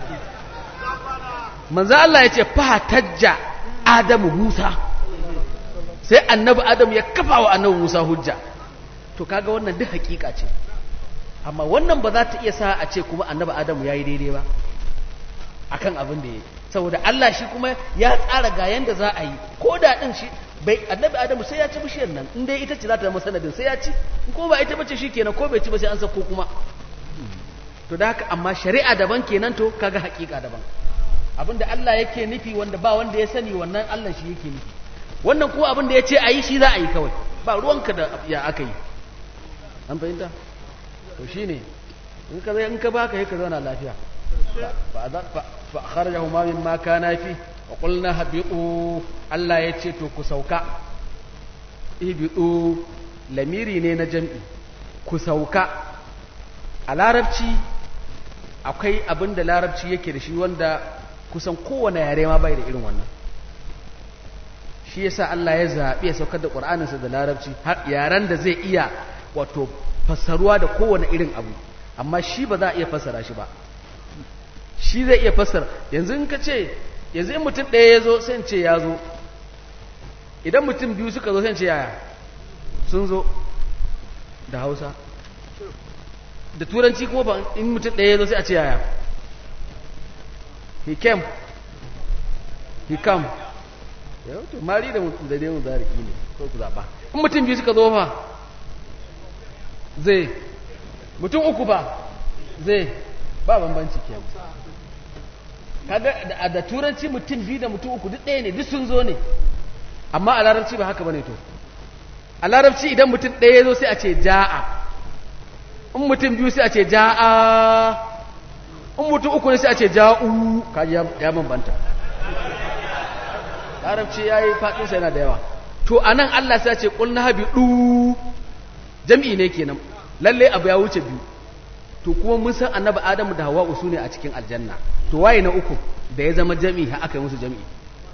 Manzo Allah ya ce fa tajja Adamu Musa, sai annabi Adam ya kafa wa annabi Musa hujja. To kaga wannan duk hakika ce, amma wannan ba za ta iya sa a ce kuma annabi Adam yayi daidai ba akan abin da yake, saboda Allah shi kuma ya tsara ga yanda za a yi. Ko da din shi bai annabi Adam sai ya ci bishiyar nan, in dai ita ce za ta zama sanadin sai ya ci, in ko ba ita bace shikenan, ko bai ci ba sai an sako kuma. To da haka amma shari'a daban kenan, to kaga hakika daban. Abinda Allah yake nufi wanda ba wanda ya sani, wannan Allah shi yake nufi. Wannan ko abinda ya ce a yi shi za a yi kawai, ba ruwanka da ya aka yi. An fahimta? To shi ne in ka zai in ka baka yi ka zauna lafiya. Fa kharajahu ma mimma kana fi wa qulna habiqu, Allah ya ce to ku sauka. Ibidu lamiri ne na jam'i, ku sauka. A larabci akwai abinda larabci yake da shi wanda kusan kowane yare ma bai da irin wannan. Shi yasa Allah ya zaɓi ya saukar da ƙur'aninsa da larabci, har yaren da zai iya wato fassaruwa da kowane irin abu, amma shi ba za a iya fassara shi ba. Shi zai iya fassara. Yanzu in ka ce, yanzu in mutum ɗaya ya zo sai ce ya zo, idan mutum biyu suka zo sai ce yaya sun zo da Hausa. Da Turanci kuma ba, in mutum ɗaya ya zo sai a ce yaya he came, he come, yau to mari da mutum da dai zariki ne ko ku zaba in mutum biyu suka zo fa zai mutum uku fa zai ba bambanci kenan kaga da, da turanci mutum biyu da mutum uku duk ɗaya ne duk sun zo ne amma a larabci ba haka bane to a larabci idan mutum ɗaya ya zo sai a ce ja'a in mutum biyu sai a ce ja'a in mutum uku ne sai a ce ja'u kaji ya bambanta larabci ya yi faɗinsa yana da yawa to a nan Allah sai ce ƙulna habi ɗu jam'i ne kenan lalle abu ya wuce biyu to kuma mun san annabi adamu da hawa'u su ne a cikin aljanna to waye na uku da ya zama jam'i ha aka yi musu jam'i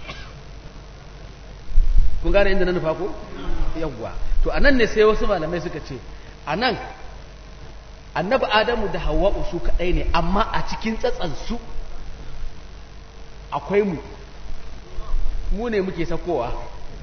kun gane inda na nufa ko yawwa to a nan ne sai wasu malamai suka ce a nan annabi adamu da hawa'u su kaɗai ne amma a cikin tsatsansu akwai mu mu ne muke sakowa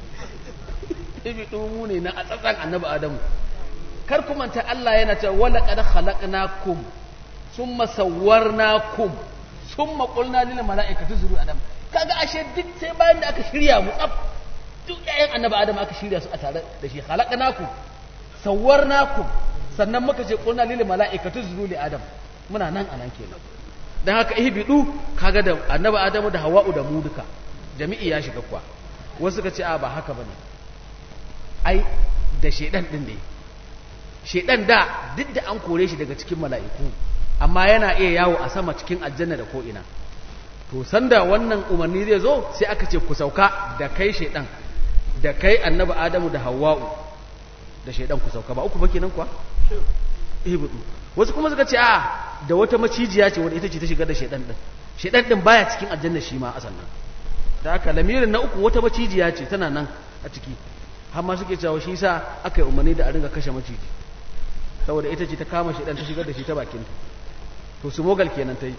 ibidu mu ne na a tsatsan annabi adamu kar ku manta Allah yana cewa wala qad khalaqnakum summa sawwarnakum summa qulna lil mala'ikati zuru adam kaga ashe duk sai bayan da aka shirya mu tsaf duk ƴaƴan annabi adamu aka shirya su a tare da shi khalaqnakum sawwarnakum sannan muka ce qulna lil mala'ikati zuru li adam muna nan anan kenan dan haka ihbidu kaga da annabi adamu da hawa'u da mu duka jami'i ya shiga kuwa wasu suka ce a ba haka bane ai da shedan din ne shedan da duk da an kore shi daga cikin mala'iku amma yana iya yawo a sama cikin aljanna da ko ina to sanda wannan umarni zai zo sai aka ce ku sauka da kai shedan da kai annabi adamu da hawwa'u da shedan ku sauka ba uku ba kenan kuwa eh budu wasu kuma suka ce a da wata macijiya ce wanda ita ce ta shiga da shedan din shedan din baya cikin aljanna shi ma asan nan da haka lamirin na uku wata macijiya ce tana nan a ciki har ma suke cewa shi sa aka yi umarni da a ringa kashe maciji saboda ita ce ta kama shi dan ta shigar da shi ta bakin to su mogal kenan ta yi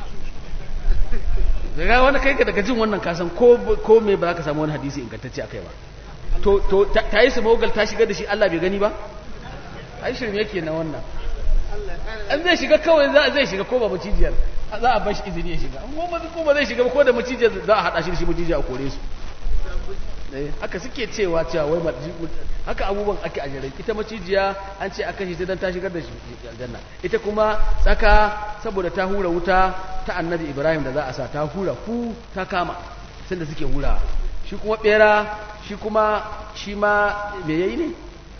daga wani kai daga jin wannan kasan ko ko me ba za ka samu wani hadisi ingantacce akai ba to to ta yi su mogal ta shigar da shi Allah bai gani ba ai shirme yake na wannan an zai shiga kawai za zai shiga ko ba macijiyar za a bashi izini ya shiga amma ko ba zai shiga ba ko da macijiyar za a hada shi da shi macijiya a kore su haka suke cewa cewa wai haka abubuwan ake a jere ita macijiya an ce aka shi ta dan ta shigar da shi aljanna ita kuma tsaka saboda ta hura wuta ta annabi Ibrahim da za a sa ta hura ku ta kama sanda suke hura shi kuma bera shi kuma shi ma me yayi ne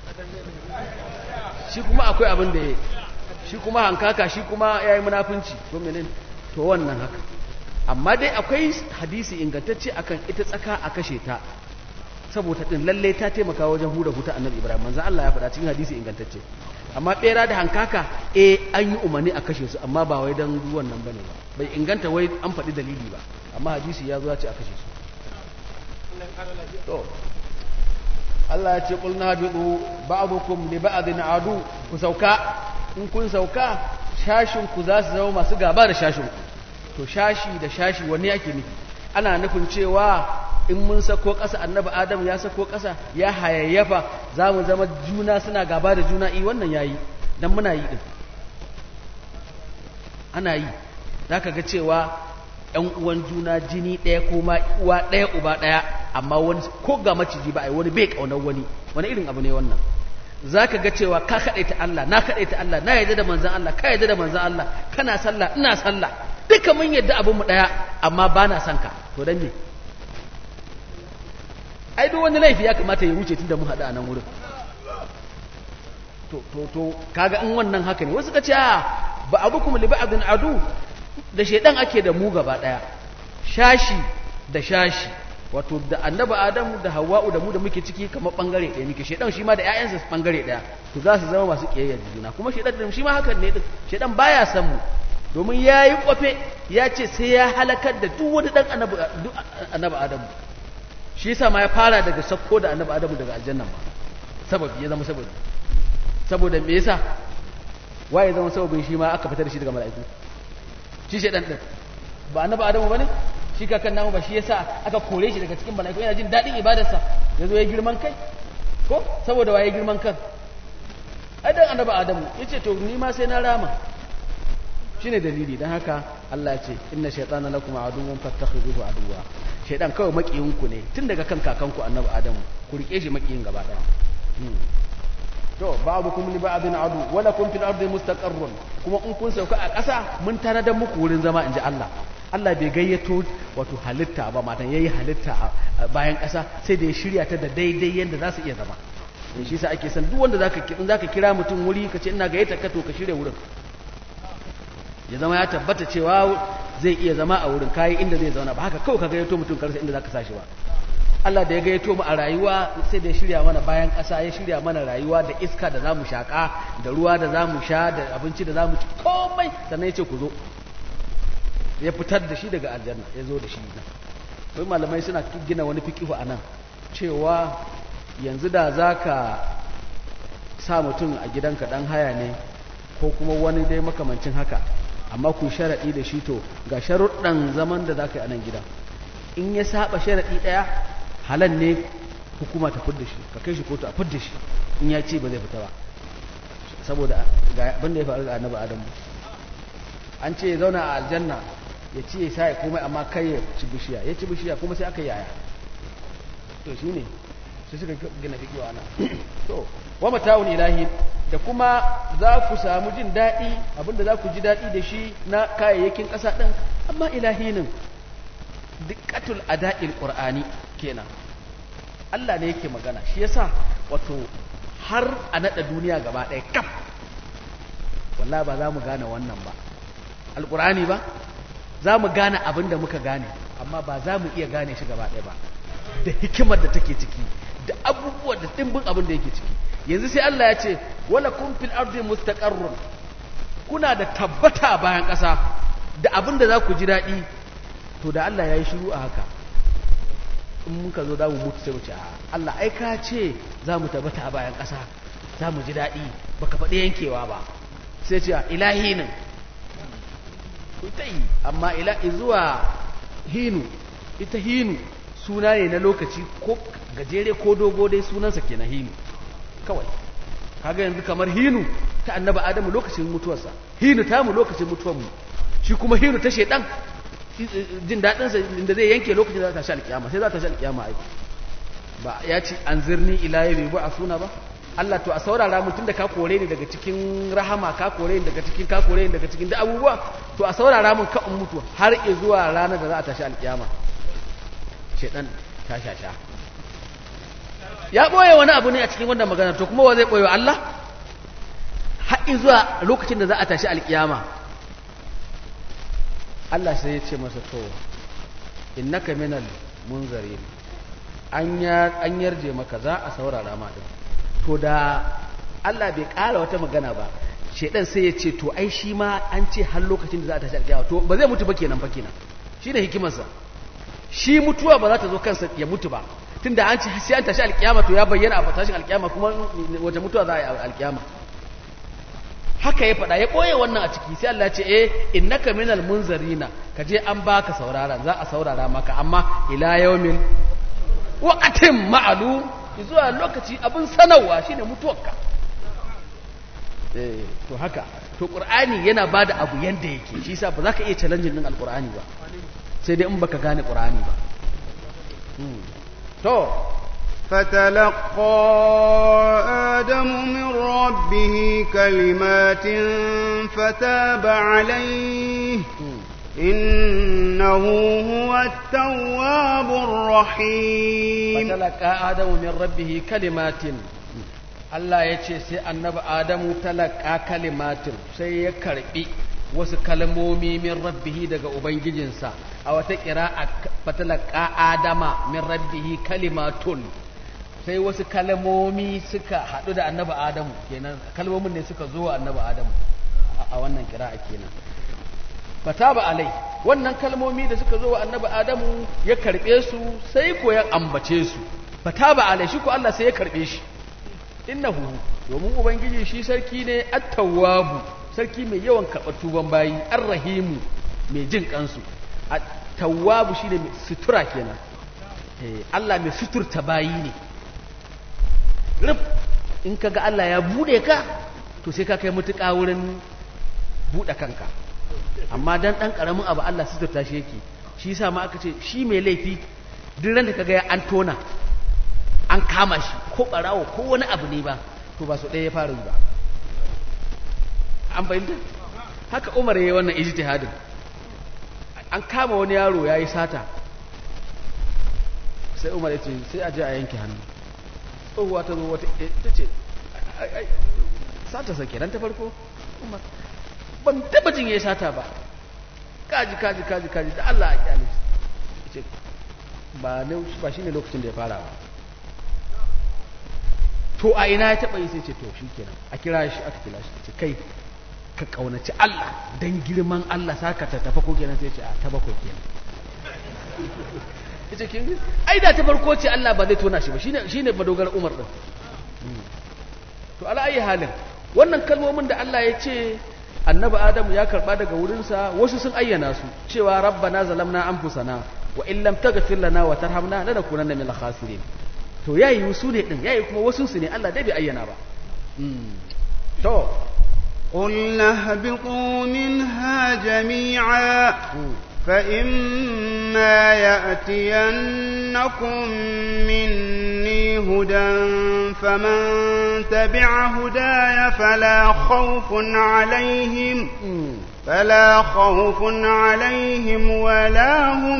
shi kuma akwai abin da yayi shi kuma hankaka shi kuma yayi munafunci to menene to wannan haka amma dai akwai hadisi ingantacce akan ita tsaka a kashe ta saboda din lalle ta taimaka wajen hura huta annabi Ibrahim manzo Allah ya faɗa cikin hadisi ingantacce amma bera da hankaka eh an yi umarni a kashe su amma ba wai dan ruwan nan bane ba bai inganta wai an faɗi dalili ba amma hadisi ya zo ya ce a kashe su to Allah ya ce qul nabidu ba'dukum li ba'din adu ku sauka in kun sauka shashin ku za su zama masu gaba da shashin ku to shashi da shashi wanne yake nufi ana nufin cewa in mun sako ƙasa annabi adam ya sako ƙasa ya hayayyafa za mu zama juna suna gaba da juna i wannan yayi dan muna yi din ana yi zaka ga cewa ɗan uwan juna jini ɗaya ko ma uwa ɗaya uba ɗaya amma wani ko ga maciji ba ai wani bai kaunar wani wani irin abu ne wannan zaka ga cewa ka kaɗaita Allah na kaɗaita Allah na yarda da manzon Allah ka yarda da manzon Allah kana sallah ina sallah duka mun yadda abinmu ɗaya amma ba na son ka to don me ai duk wani laifi ya kamata ya wuce tun da mun haɗu a nan wurin to to to kaga in wannan haka ne wasu ka ce a ba abu kuma li ba'dun adu da shedan ake da mu gaba ɗaya shashi da shashi wato da annabi adamu da hawwa'u da mu da muke ciki kamar bangare ɗaya muke shedan shi ma da ƴaƴansa bangare ɗaya to za su zama masu kiyayyar juna kuma shedan shi ma hakan ne din shedan baya san mu domin ya yi kwafe ya ce sai ya halakar da duk wani ɗan annabi adamu shi yasa ma ya fara daga sakko da annabi adamu daga aljannan ba sababi ya zama sababi saboda me yasa waye zama sababin shi ma aka fitar da shi daga mala'iku shi shedan din ba annabi adamu bane shi kakan namu ba shi yasa aka kore shi daga cikin mala'iku yana jin daɗin ibadarsa yazo ya girman kai ko saboda waye girman kan ai dan annabi adamu yace to ni ma sai na rama shine dalili dan haka Allah ya ce inna shaytana lakum aduwwun fattakhiduhu aduwwa shaytan kawai makiyinku ne tun daga kan kakanku annabi adamu ku rike shi makiyin gaba daya to ba'dukum li ba'din adu wa lakum fil ardi mustaqarrun kuma in kun sauka a ƙasa mun tanadar muku wurin zama inji Allah Allah bai gayyato wato halitta ba matan yayi halitta a bayan ƙasa sai da ya shirya ta da daidai yanda za su iya zama shi yasa ake san duk wanda zaka in zaka kira mutum wuri ka ce ina gayyata ka to ka shirya wurin ya zama ya tabbata cewa zai iya zama a wurin kai inda zai zauna ba haka kawai ka gayyato mutum karsa inda zaka sashi ba Allah da ya gayyato mu a rayuwa sai da ya shirya mana bayan ƙasa ya shirya mana rayuwa da iska da zamu shaka da ruwa da zamu sha da abinci da zamu ci komai sannan ya ce ku zo ya fitar da shi daga aljanna ya zo da shi nan wai malamai suna gina wani fikihu a nan cewa yanzu da za ka sa mutum a gidanka dan haya ne ko kuma wani dai makamancin haka amma ku sharaɗi da shi to ga sharuɗan zaman da za ka yi a nan gidan in ya saba sharaɗi ɗaya halal ne hukuma ta fidda shi ka kai shi kotu a fidda shi in ya ce ba zai fita ba saboda ga abin da ya faru ga annabi adamu an ce ya zauna a aljanna ya ci ya sa ya komai amma kai ya ci bishiya ya ci bishiya kuma sai aka yaya to shi ne sai suka gina fikiyo ana to wa mata'un ilahi da kuma za ku samu jin daɗi abinda za ku ji daɗi da shi na kayayyakin ƙasa ɗin amma ilahinin dukkatul ada'il qur'ani kenan Allah ne yake magana shi yasa wato har a nada duniya gaba ɗaya kaf wallahi ba za mu gane wannan ba alqur'ani ba za mu gane abin da muka gane amma ba za mu iya gane shi gaba ɗaya ba da hikimar da take ciki da abubuwan da dimbin abin da yake ciki yanzu sai Allah ya ce wala kun fil ardi mustaqarrun kuna da tabbata bayan ƙasa da abin da za ku ji daɗi to da Allah ya yi shiru a haka in muka zo za mu mutu sai mu ce Allah ai ka ce za mu tabbata a bayan ƙasa za mu ji daɗi baka faɗi yankewa ba sai ce ilahi nan ita yi amma ilahi zuwa hinu ita hinu suna ne na lokaci ko gajere ko dogo dai sunansa ke na hinu kawai kaga yanzu kamar hinu ta annaba adamu lokacin mutuwarsa hinu ta mu lokacin mutuwarmu shi kuma hinu ta shaidan jin daɗinsa inda zai yanke lokacin da za ta sha alƙiyama sai za ta sha alƙiyama aiki ba ya ce an zirni ilaye bai ba a suna ba Allah to a saurara mutum da ka kore ni daga cikin rahama ka kore ni daga cikin ka kore ni daga cikin da abubuwa to a saurara mun ka in mutu har zuwa ranar da za a tashi alƙiyama shedan ta shasha ya boye wani abu ne a cikin wannan magana to kuma wa zai boye Allah har zuwa lokacin da za a tashi alƙiyama Allah sai ya ce masa to innaka minal munzarin an ya an yarje maka za a saurara ma din to da Allah bai ƙara wata magana ba shedan sai ya ce to ai shi ma an ce har lokacin da za a tashi alƙiyama to ba zai mutu ba kenan fa kenan shine hikimarsa shi mutuwa ba za ta zo kansa ya mutu ba tunda an ce sai an tashi alƙiyama to ya bayyana a tashin alƙiyama kuma wace mutuwa za a yi alƙiyama haka ya faɗa ya ɓoye wannan a ciki sai Allah ce eh innaka minal munzarina ka je an baka saurara za a saurara maka amma ila yawmin waqatin ma'lum zuwa lokaci abin sanarwa shine mutuwarka eh to haka to qur'ani yana bada abu yanda yake shi yasa ba za ka iya challenge din alqur'ani ba sai dai in baka gane qur'ani ba to فتلقى آدم من ربه كلمات فتاب عليه إنه هو التواب الرحيم فتلقى آدم من ربه كلمات Allah ya ce sai annabi Adamu talaka kalimatin sai ya karbi wasu kalmomi min rabbihi daga ubangijinsa a wata qira'a fatalaka adama min rabbihi kalimatun sai wasu kalmomi suka haɗu da annabi Adamu kenan kalmomin ne suka zo wa annabi Adamu a wannan kira'a kenan fataba alai wannan kalmomi da suka zo wa annabi Adamu ya karbe su sai ko ya ambace su fataba alai shi ko Allah sai ya karbe shi innahu domin ubangiji shi sarki ne at-tawwabu sarki mai yawan karɓar tuban bayi ar-rahimu mai jin kansu at-tawwabu shine mai sutura kenan eh Allah mai suturta bayi ne rub in kaga Allah ya bude ka to sai ka kai mutuƙa wurin bude kanka amma dan dan karamin abu Allah suturta shi yake shi yasa ma aka ce shi mai laifi duk ran da kaga ya an tona an kama shi ko barawo ko wani abu ne ba to ba su ɗaya ya fara yi ba an fahimta haka Umar yayi wannan ijtihadin an kama wani yaro yayi sata sai Umar ya ce sai a je a yanke hannu tsohuwa ta zo wata ta ce sata sa kenan ta farko Umar ban taba jin yayi sata ba kaji kaji kaji kaji da Allah ya kyale shi ce ba ne ba shine lokacin da ya fara ba to a ina ya taba yi sai ce to shikenan a kira shi aka kira shi ce kai ka kaunaci Allah dan girman Allah saka ta tafa ko kenan sai ce a ta bako kenan yace kin ai da ta farko ce Allah ba zai tona shi ba shine shine madogar Umar din to ala ayi halin wannan kalmomin da Allah ya ce annabi Adamu ya karba daga wurinsa wasu sun ayyana su cewa rabbana zalamna anfusana wa in lam taghfir lana wa tarhamna lanakunanna minal khasirin to yayi su ne din yayi kuma wasu su ne Allah dai bai ayyana ba to قلنا اهبطوا منها جميعا فإما يأتينكم مني هدى فمن تبع هداي فلا خوف عليهم فلا خوف عليهم ولا هم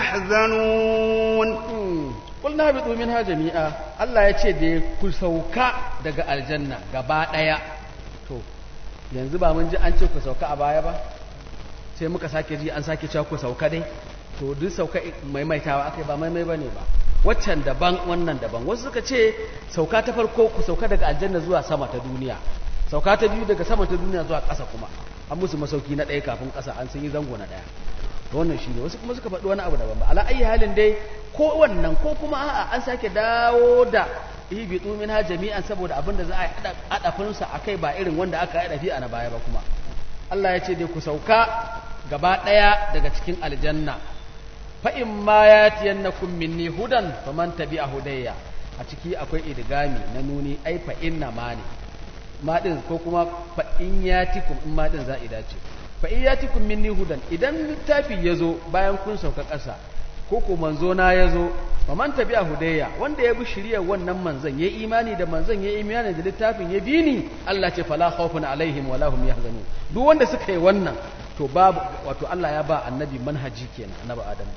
يحزنون قلنا اهبطوا منها جميعا الله yace da ku sauka daga aljanna gaba daya to yanzu ba mun ji an ce ku sauka a baya ba sai muka sake ji an sake cewa ku sauka dai to duk sauka maimaitawa akai ba maimai bane ba waccan daban wannan daban wasu suka ce sauka ta farko ku sauka daga aljanna zuwa sama ta duniya sauka ta biyu daga sama ta duniya zuwa ƙasa kuma an musu masauki na ɗaya kafin ƙasa an sun yi zango na ɗaya to wannan shine wasu kuma suka faɗi wani abu daban ba ala ayi halin dai ko wannan ko kuma a'a an sake dawo da ihbitu minha jami'an saboda abinda za a yi adafin sa akai ba irin wanda aka yi adafi a na baya ba kuma Allah ya ce dai ku sauka gaba daya daga cikin aljanna fa in ma yatiyannakum minni hudan faman tabi'a hudayya a ciki akwai idgami na nuni ai fa inna ma ne ma din ko kuma fa in yatikum in ma din za a dace fa in yatikum minni hudan idan littafi yazo bayan kun sauka ƙasa ko ko manzo na yazo faman tabi'a hudayya wanda ya bi shiriyar wannan manzon yayi imani da manzon yayi imani da littafin ya bi ni Allah ce fala khawfun alaihim wala hum yahzanun duk wanda suka yi wannan to babu wato Allah ya ba annabi manhaji kenan annabi Adam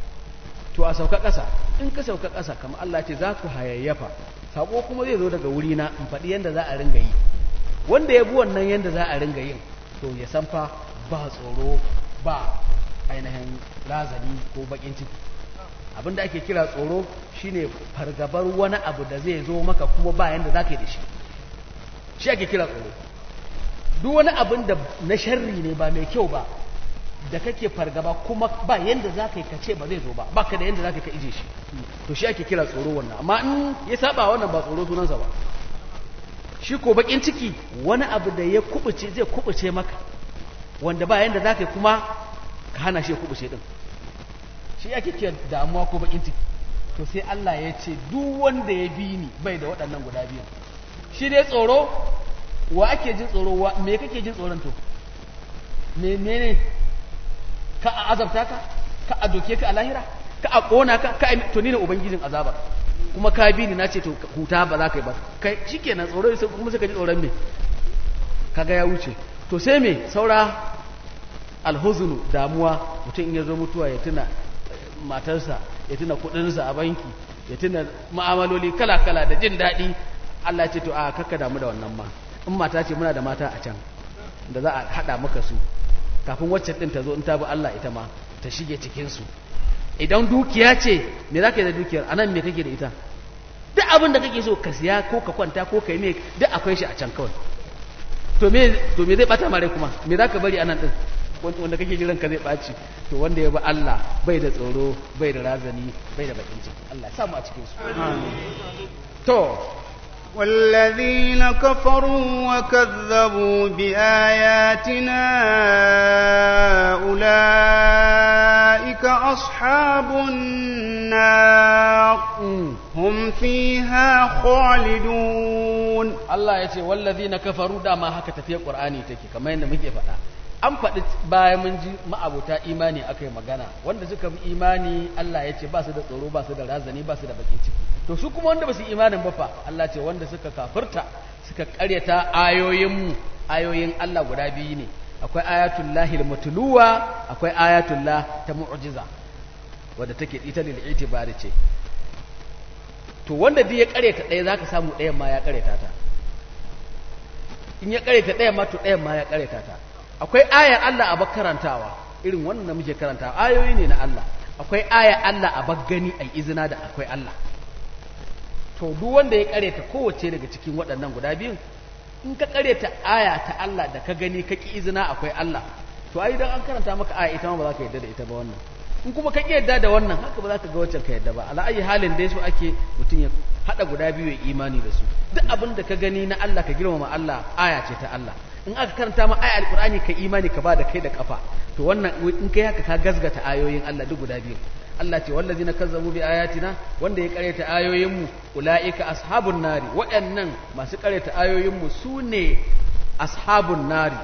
to a sauka ƙasa in ka sauka ƙasa kamar Allah ce za ku hayayyafa sako kuma zai zo daga wuri na in faɗi yanda za a ringa yi wanda ya bi wannan yanda za a ringa yin to ya san fa ba tsoro ba ainihin razani ko bakin ciki abinda ake kira tsoro shine fargabar wani abu da zai zo maka kuma ba yanda zaka yi da shi shi ake kira tsoro duk wani abin da na sharri ne ba mai kyau ba da kake fargaba kuma ba yanda zaka yi kace ba zai zo ba baka da yanda zaka ka ije shi to shi ake kira tsoro wannan amma in ya saba wannan ba tsoro sunansa ba shi ko bakin ciki wani abu da ya kubuce zai kubuce maka wanda ba yanda zaka yi kuma ka hana shi ya kubuce din shi ake kira damuwa ko bakin ciki to sai Allah ya ce duk wanda ya bi ni bai da waɗannan guda biyu shi dai tsoro wa ake jin tsoro wa me kake jin tsoron to me mene ka a azabta ka ka a doke ka a lahira ka a kona ka ka to ni ne ubangijin azabar kuma ka bi ni na ce to huta ba za ka yi ba kai shikenan tsoro sai kuma sai ka ji tsoron me kaga ya wuce to sai me saura alhuzunu damuwa mutum in ya zo mutuwa ya tuna matarsa ya tuna kudinsa a banki ya tuna ma'amaloli kala-kala da jin daɗi Allah ce to a kakka damu da wannan ma in mata ce muna da mata a can da za a haɗa maka su kafin wacce ɗin ta zo in ta bi Allah ita ma ta shige cikinsu idan dukiya ce me za ka yi da dukiyar a nan me kake da ita duk abin da kake so ka siya ko ka kwanta ko ka yi me duk akwai shi a can kawai to me to me zai bata mare kuma me za ka bari a nan ɗin wanda kake jiran ka zai ɓaci to wanda ya bi Allah bai da tsoro bai da razani bai da bakin ciki Allah ya samu a cikin su to والذين كفروا وكذبوا بآياتنا أولئك أصحاب النار هم فيها خالدون الله يتي والذين كفروا دا ما هكا تفيه قرآني تكي كما ينده مكي فتا an faɗi bayan mun ji ma'abuta imani aka yi magana wanda suka bi imani Allah ya ce ba su da tsoro ba su da razani ba su da bakin ciki to su kuma wanda ba su imanin ba fa Allah ce wanda suka kafirta suka karyata ayoyinmu ayoyin Allah guda biyu ne akwai ayatul lahil matluwa akwai ayatul lah ta mu'jiza wadda take ita lil itibari ce to wanda duk ya karyata ɗaya zaka samu ɗayan ma ya karyata ta in ya karyata ɗayan ma to ɗayan ma ya karyata ta akwai ayar Allah a bakarantawa irin wannan muke karantawa ayoyi ne na Allah akwai ayar Allah a baggani ai izina da akwai Allah to duk wanda ya karyata kowace daga cikin waɗannan guda biyun in ka karyata aya ta Allah da ka gani ka ki izina akwai Allah to ai dan an karanta maka aya ita ma ba za ka yadda da ita ba wannan in kuma ka ki yadda da wannan haka ba za ka ga wacce ka yadda ba ala ayi halin dai su ake mutum ya hada guda biyu ya imani da su duk abin da ka gani na Allah ka girmama Allah aya ce ta Allah in aka karanta ma aya alqur'ani ka imani ka ba da kai da kafa to wannan in kai haka ka gazgata ayoyin Allah duk guda biyu Allah ce wallazina kazzabu bi ayatina wanda ya kareta ayoyinmu ulaika ashabun nari waɗannan masu kareta ayoyinmu sune ashabun nari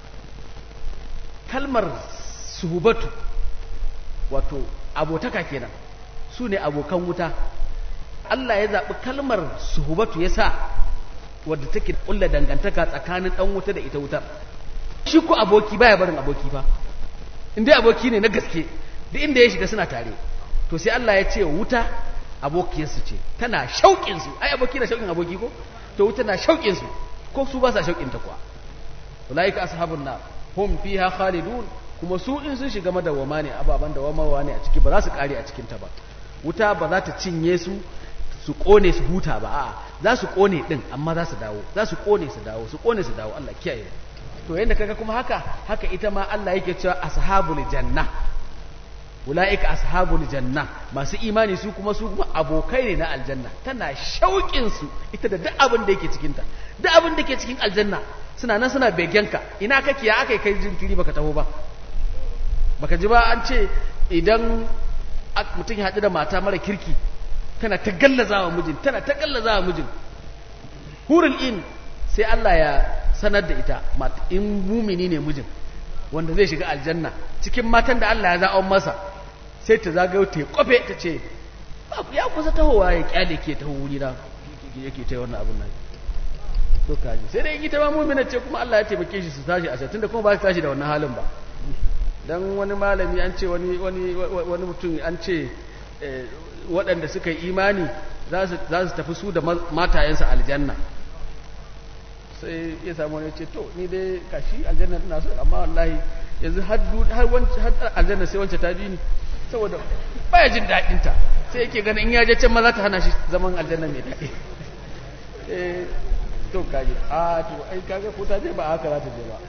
kalmar suhubatu wato abotaka kenan sune abokan wuta Allah ya zabi kalmar suhubatu yasa wadda take kulla dangantaka tsakanin dan wuta da ita wutar shi ko aboki baya barin aboki fa indai aboki ne na gaske duk inda ya shiga suna tare to sai Allah ya ce wuta abokiyarsu ce tana shauƙin su ai aboki na shauƙin aboki ko to wuta na shauƙin su ko su ba sa shauƙin ta kuwa ulaika ashabun nar hum fiha khalidun kuma su in sun shiga madawama ne ababan dawamawa ne a ciki ba za su kare a cikin ta ba wuta ba za ta cinye su su kone su huta ba a'a za su kone din amma za su dawo za su kone su dawo su kone su dawo Allah kiyaye to yanda kaga kuma haka haka ita ma Allah yake cewa ashabul janna ulaika ashabul janna masu imani su kuma su kuma abokai ne na aljanna tana shauƙin su ita da duk abin da yake cikin ta duk abin da ke cikin aljanna suna nan suna begenka ina kake ya akai kai jinkiri baka taho ba baka ji ba an ce idan mutum ya haɗu da mata mara kirki tana ta gallazawa mijin tana ta gallazawa mijin hurul in sai Allah ya sanar da ita in mumini ne mijin wanda zai shiga aljanna cikin matan da Allah ya za'a masa sai ta zagayo ta kofe ta ce ya kusa tahowa ya kyale ke taho wuri na yake ta wannan abin nan to kaji sai dai ita ma mumina ce kuma Allah ya taimake shi su tashi a tunda kuma ba su tashi da wannan halin ba dan wani malami an ce wani wani wani mutum an ce waɗanda suka yi imani za su tafi su da matayensa aljanna sai ya samu wani ce to ni dai kashi aljanna ina so amma wallahi yanzu har aljanna sai wancan ta bi ni saboda baya jin daɗin ta sai yake ganin in ya je can ma za ta hana shi zaman aljanna mai daɗi eh to kaji a to ai kaga ko ta je ba haka za ta je ba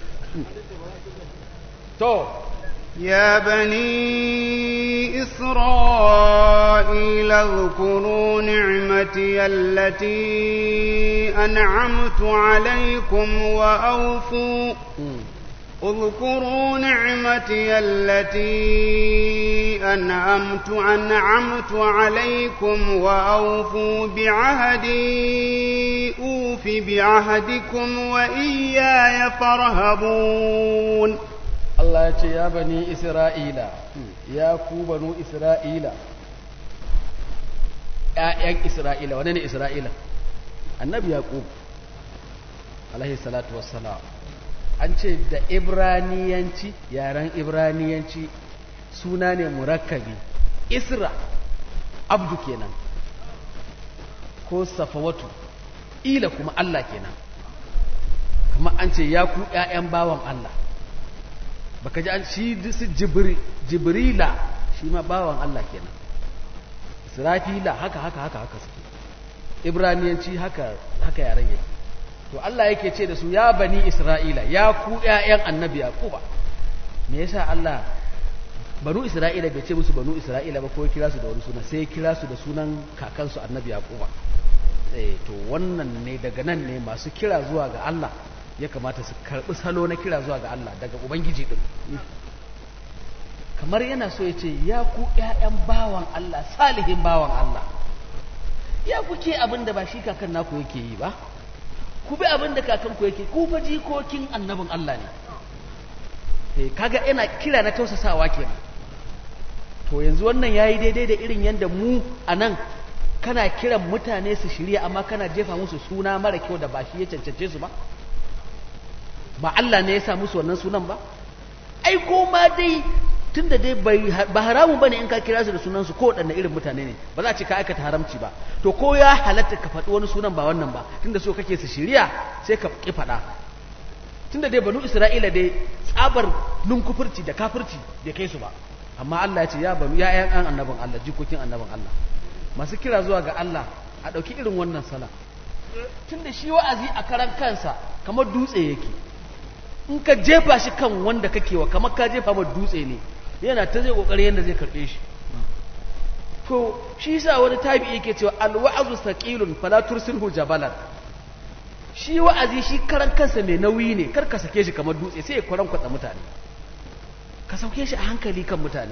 to يا بني إسرائيل اذكروا نعمتي التي أنعمت عليكم وأوفوا اذكروا نعمتي التي أنعمت أنعمت عليكم وأوفوا بعهدي أوف بعهدكم وإياي فارهبون Allah ya ce ya bani Isra'ila ya ku banu Isra'ila ‘ya'yan Isra'ila wane ne Isra'ila annabi Yaqub alaihi salatu wassalam an ce da Ibraniyanci yaren Ibraniyanci suna ne murakkabi Isra abdu kenan ko safawatu ila kuma Allah kenan kuma an ce ya ku ‘ya'yan bawan Allah baka ji an shi su jibrila shi ma bawan Allah kenan israfila haka haka haka haka suke ibraniyanci haka haka yaran yake to Allah yake ce da su ya bani isra'ila ya ku ƴaƴan annabi yaquba me yasa Allah banu isra'ila bai ce musu banu isra'ila ba ko ya kira su da wani suna sai ya kira su da sunan kakansu annabi yaquba eh to wannan ne daga nan ne masu kira zuwa ga Allah ya kamata su karɓi salo na kira zuwa ga Allah daga Ubangiji ɗin kamar yana so ya ce ya ku ‘ya'yan bawan Allah salihin bawan Allah ya kuke abin da ba shi kakan naku yake yi ba ku bi abin da kakanku yake ku fa jikokin annabin Allah ne eh kaga ina kira na tausasawa kenan. To yanzu wannan yayi daidai da irin yanda mu anan kana kiran mutane su shirya amma kana jefa musu suna mara kyau da ba shi ya cancance su ba. Ba Allah ne ya sa musu wannan sunan ba. Ai ko ma dai tunda dai ba haramun bane in ka kira su da sunan su ko wadanne irin mutane ne, ba za a ce ka aikata haramci ba. To ko ya halatta ka faɗi wani sunan ba wannan ba, tunda so kake su shirya sai ka ki faɗa. Tunda dai banu Isra'ila dai tsabar nunkufurci da kafirci bai kai su ba, amma Allah ya ce ya banu ya ƴan annabin Allah, jikokin annabin Allah, masu kira zuwa ga Allah a ɗauki irin wannan sala. Tunda shi wa'azi a karan kansa kamar dutse yake, in ka jefa shi kan wanda kake wa kamar ka jefa mai dutse ne, yana ta zai kokari yanda zai karbe shi. To shi yasa wani tabi'i yake cewa alwa'azu saqilun fala tursilhu jabalan. Shi wa'azi shi karan kansa mai nauyi ne, kar ka sake shi kamar dutse sai ya kwaran kwatsa mutane, ka sauke shi a hankali kan mutane,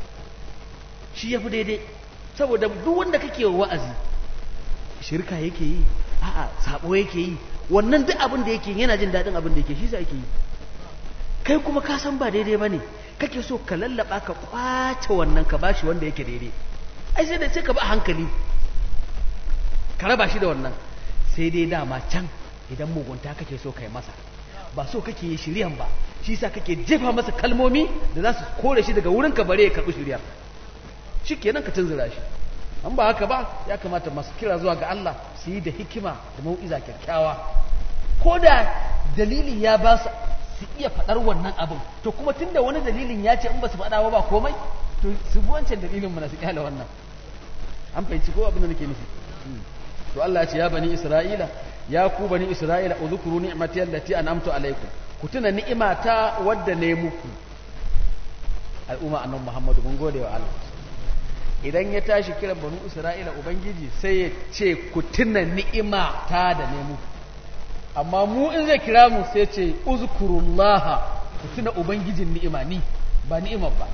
shi yafi daidai. Saboda duk wanda kake wa wa'azi shirka yake yi, a'a sabo yake yi, wannan duk abin da yake yana jin dadin abin da yake, shi sa yake yi. Kai kuma ka san ba daidai bane, kake so ka lallaba ka kwace wannan ka bashi wanda yake daidai. Ai sai da sai ka ba hankali ka raba shi da wannan. Sai dai dama can idan mugunta kake so kai masa, ba so kake yi shiryan ba, shi sa kake jefa masa kalmomi da za su kore shi daga wurin ka bare ya karbi shiryar. Shikenan ka tunzura shi. An ba haka ba, ya kamata masu kira zuwa ga Allah su yi da hikima da mau'iza kyakkyawa. Ko da dalilin ya ba su su iya faɗar wannan abin, to kuma tunda wani dalilin ya ce in ba su faɗa ba ba komai, to su bi wancan dalilin mana su kyale wannan. An fahimci ko abin da nake nufi? To Allah ya ce ya bani Isra'ila, ya ku bani Isra'ila, uzkuru ni'mati allati an'amtu alaikum. Ku tuna ni'imata wadda ne muku. Al'umma annabi Muhammadu mun gode wa Allah. Idan ya tashi kiran banu Isra'ila ubangiji sai ya ce ku tuna ni'imata da ne muku. Amma mu in zai kira mu sai ce uzkurullaha, ku tuna ubangijin ni'ima ni ba ni'imar ba.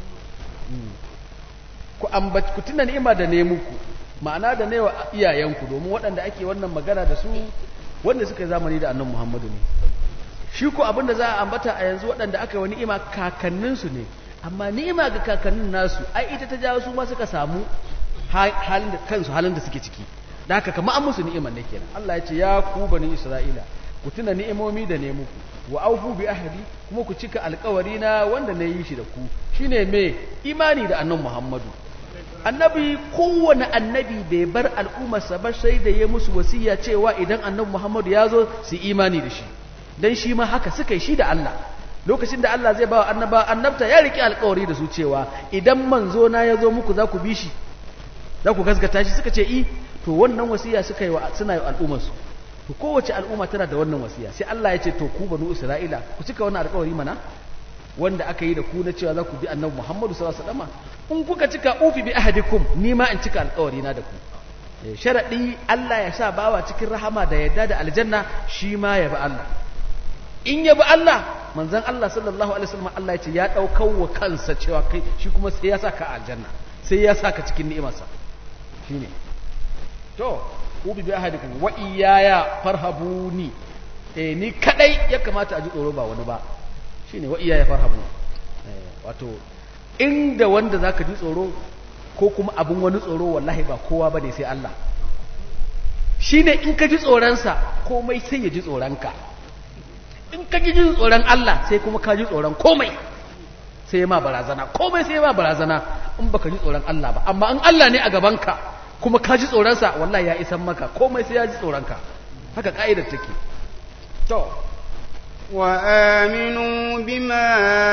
Ku ambaci ku tuna ni'ima da ne muku, ma'ana da ne wa iyayenku, domin waɗanda ake wannan magana da su wanda suka yi zamani da annabi Muhammadu ne. Shi ko abinda za a ambata a yanzu waɗanda aka yi wa ni'ima kakanninsu ne, amma ni'ima ga kakannin nasu ai ita ta jawo su ma suka samu halin da kansu halin da suke ciki. Da haka kamar an musu ni'imar ne kenan. Allah ya ce ya ku bani Isra'ila, ku tuna ni'imomi da ne muku, wa aufu bi ahdi, kuma ku cika alƙawari na wanda na yi shi da ku, shine me imani da annabi Muhammadu. Annabi kowane annabi bai bar al'ummarsa ba sai da ya musu wasiya cewa idan annabi Muhammadu ya zo su imani da shi, dan shi ma haka suka yi shi da Allah. Lokacin da Allah zai ba wa annaba annabta ya riƙe alƙawari da su cewa idan manzo na ya zo muku za ku bi shi, za ku gaskata shi. Suka ce i, to wannan wasiya suka yi wa suna yi al'ummarsu. To kowace al'umma tana da wannan wasiya. Sai Allah ya ce to ku banu Isra'ila ku cika wannan alƙawari mana wanda aka yi da ku na cewa za ku bi annabi Muhammadu sallallahu alaihi wasallam. In kuka cika ufi bi ahadikum, ni ma in cika alƙawari na da ku. Sharadi Allah ya sa bawa cikin rahama da yadda da aljanna, shi ma ya bi Allah. In ya bi Allah, manzon Allah sallallahu alaihi wasallam Allah ya ce ya daukar wa kansa cewa kai shi kuma sai ya saka aljanna, sai ya saka cikin ni'imarsa. Shine to ubi bi ahadikum wa iyaya farhabuni, eh ni kadai ya kamata a ji tsoro ba wani ba. Shine wa iyaya farhabu, eh wato inda wanda zaka ji tsoro ko kuma abun wani tsoro wallahi ba kowa bane sai Allah. Shine in ka ji tsoron sa komai sai ya ji tsoron ka. In ka ji tsoron Allah sai kuma ka ji tsoron komai sai ma barazana, komai sai ma barazana in baka ji tsoron Allah ba. Amma in Allah ne a gaban ka kuma ka ji tsoronsa, wallahi ya isan maka, komai sai ya ji tsoronka. Haka ka'idar take. To wa aminu bima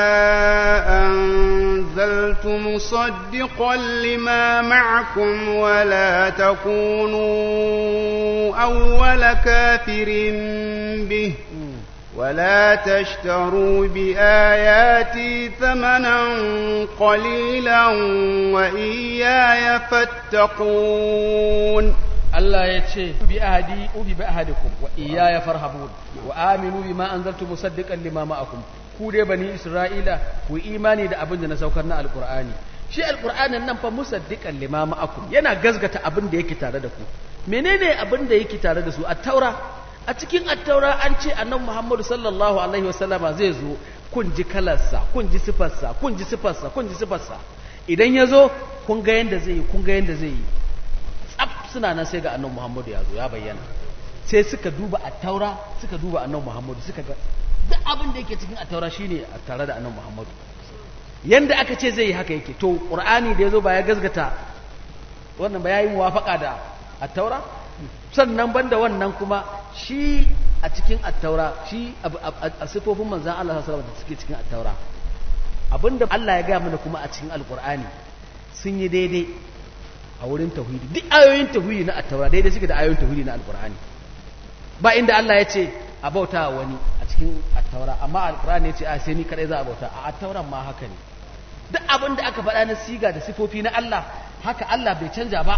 anzaltu musaddiqan lima ma'akum wa la takunu awwala kafirin bih ولا تشتروا بآياتي ثمنا قليلا وإياي فاتقون. الله يتشي بأهدي أوفي بأهدكم وإياي فارهبون وآمنوا بما أنزلت مصدقا لما معكم. كودي بني إسرائيل وإيماني دا أبن دنا سوكرنا القرآن. shi alqur'anin nan fa musaddiqan lima ma'akum, yana gazgata abin da yake tare da ku. Menene abin da yake tare da su? At-taura. A cikin at-taura an ce annabi Muhammadu sallallahu alaihi wasallama zai zo, kun ji kalarsa kun ji sifarsa kun ji sifarsa kun ji sifarsa idan ya zo kun ga yanda zai yi kun ga yanda zai yi tsaf suna nan sai ga annabi Muhammadu ya zo ya bayyana sai suka duba at-taura suka duba annabi Muhammadu suka ga duk abin da yake cikin at-taura shine a tare da annabi Muhammadu yanda aka ce zai yi haka yake to qur'ani da yazo ba ya gazgata wannan ba yayi muwafaka da at-taura sannan banda wannan kuma shi a cikin at-taura shi a sifofin manzon Allah sallallahu alaihi wasallam da suke cikin at-taura abinda Allah ya ga mana kuma a cikin alqur'ani sun yi daidai a wurin tauhidi duk ayoyin tauhidi na at-taura daidai suke da ayoyin tauhidi na alqur'ani ba inda Allah ya ce a bauta wani a cikin at-taura amma alqur'ani ya ce a sai ni kadai za a bauta a at-tauran ma haka ne duk abin da aka faɗa na siga da sifofi na Allah haka Allah bai canja ba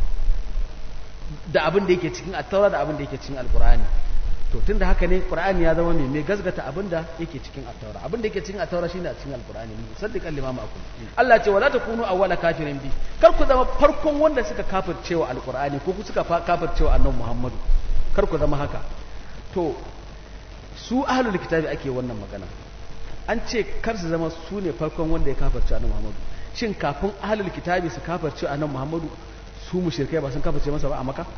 da abin da yake cikin at-taura da abin da yake cikin alqur'ani to tunda haka ne qur'ani ya zama mai gasgata abin da yake cikin at-taura abin da yake cikin at-taura shine a cikin alqur'ani musaddiqan lima ma'akum Allah ce wala takunu awwala kafirin bi kar ku zama farkon wanda suka kafircewa alqur'ani ko ku suka kafircewa annabi Muhammadu kar ku zama haka to su ahlul kitabi ake wannan magana an ce kar su zama su ne farkon wanda ya kafirce annabi Muhammadu shin kafin ahlul kitabi su kafirce annabi Muhammadu su mushrikai ba sun kafirce masa ba a Makka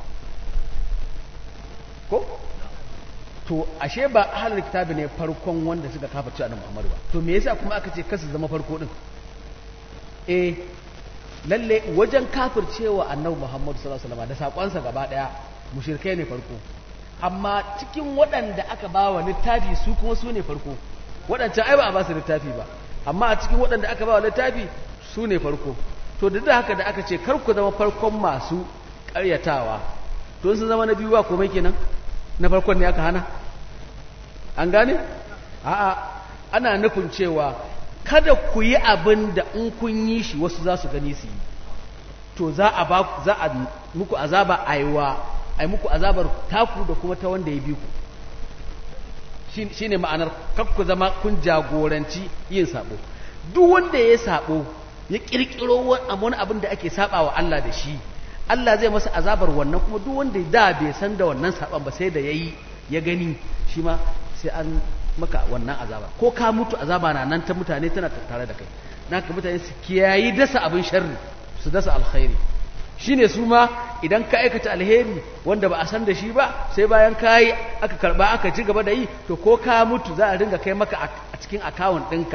ko to ashe ba ahlul kitabi ne farkon wanda suka kafirce annabi Muhammadu ba to me yasa kuma aka ce kar su zama farko din eh lalle wajen kafircewa annabi Muhammadu sallallahu alaihi wasallam da sakonsa gaba daya mushrikai ne farko amma cikin waɗanda aka ba wa littafi su kuma su ne farko waɗancan ai ba a ba su littafi ba amma a cikin waɗanda aka ba wa littafi su ne farko to duk da haka da aka ce kar ku zama farkon masu ƙaryatawa to sun zama na biyu ba komai kenan na farkon ne aka hana an gane a'a ana nufin cewa kada ku yi abin da in kun yi shi wasu za su gani su yi to za a ba za a muku azaba aiwa ai muku azabar taku da kuma ta wanda ya bi ku shi ne ma'anar kakku zama kun jagoranci yin sabo duk wanda ya sabo ya kirkiro wani abin da ake saba wa Allah da shi Allah zai masa azabar wannan kuma duk wanda da bai san da wannan saban ba sai da yayi ya gani shi ma sai an maka wannan azaba ko ka mutu azaba na nan ta mutane tana tattare da kai naka mutane su kiyayi dasa abin sharri su dasa alkhairi shine su ma idan ka aikata alheri wanda ba a san da shi ba sai bayan kai aka karba aka ci gaba da yi to ko ka mutu za a ringa kai maka a cikin account ɗinka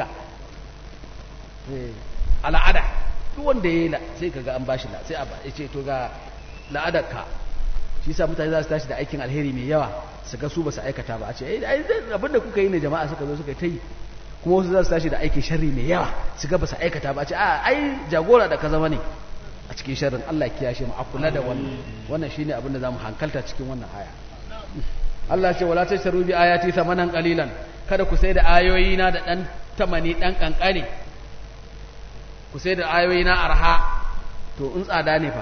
al'ada duk wanda yayi la sai kaga an bashi la sai a ba yace to ga la'adarka shi yasa mutane za su tashi da aikin alheri mai yawa su ga su ba su aikata ba a ce ai abinda kuka yi ne jama'a suka zo suka ta yi kuma wasu za su tashi da aikin sharri mai yawa su ga ba su aikata ba a ce a ai jagora da ka zama ne a cikin sharrin Allah kiyashe mu a kula da wannan wannan shine abin da zamu hankalta cikin wannan aya Allah ce wala tashtaru bi ayati thamanan qalilan kada ku sai da ayoyi na da dan tamani dan kankane ku sai da ayoyi na arha to in tsada ne fa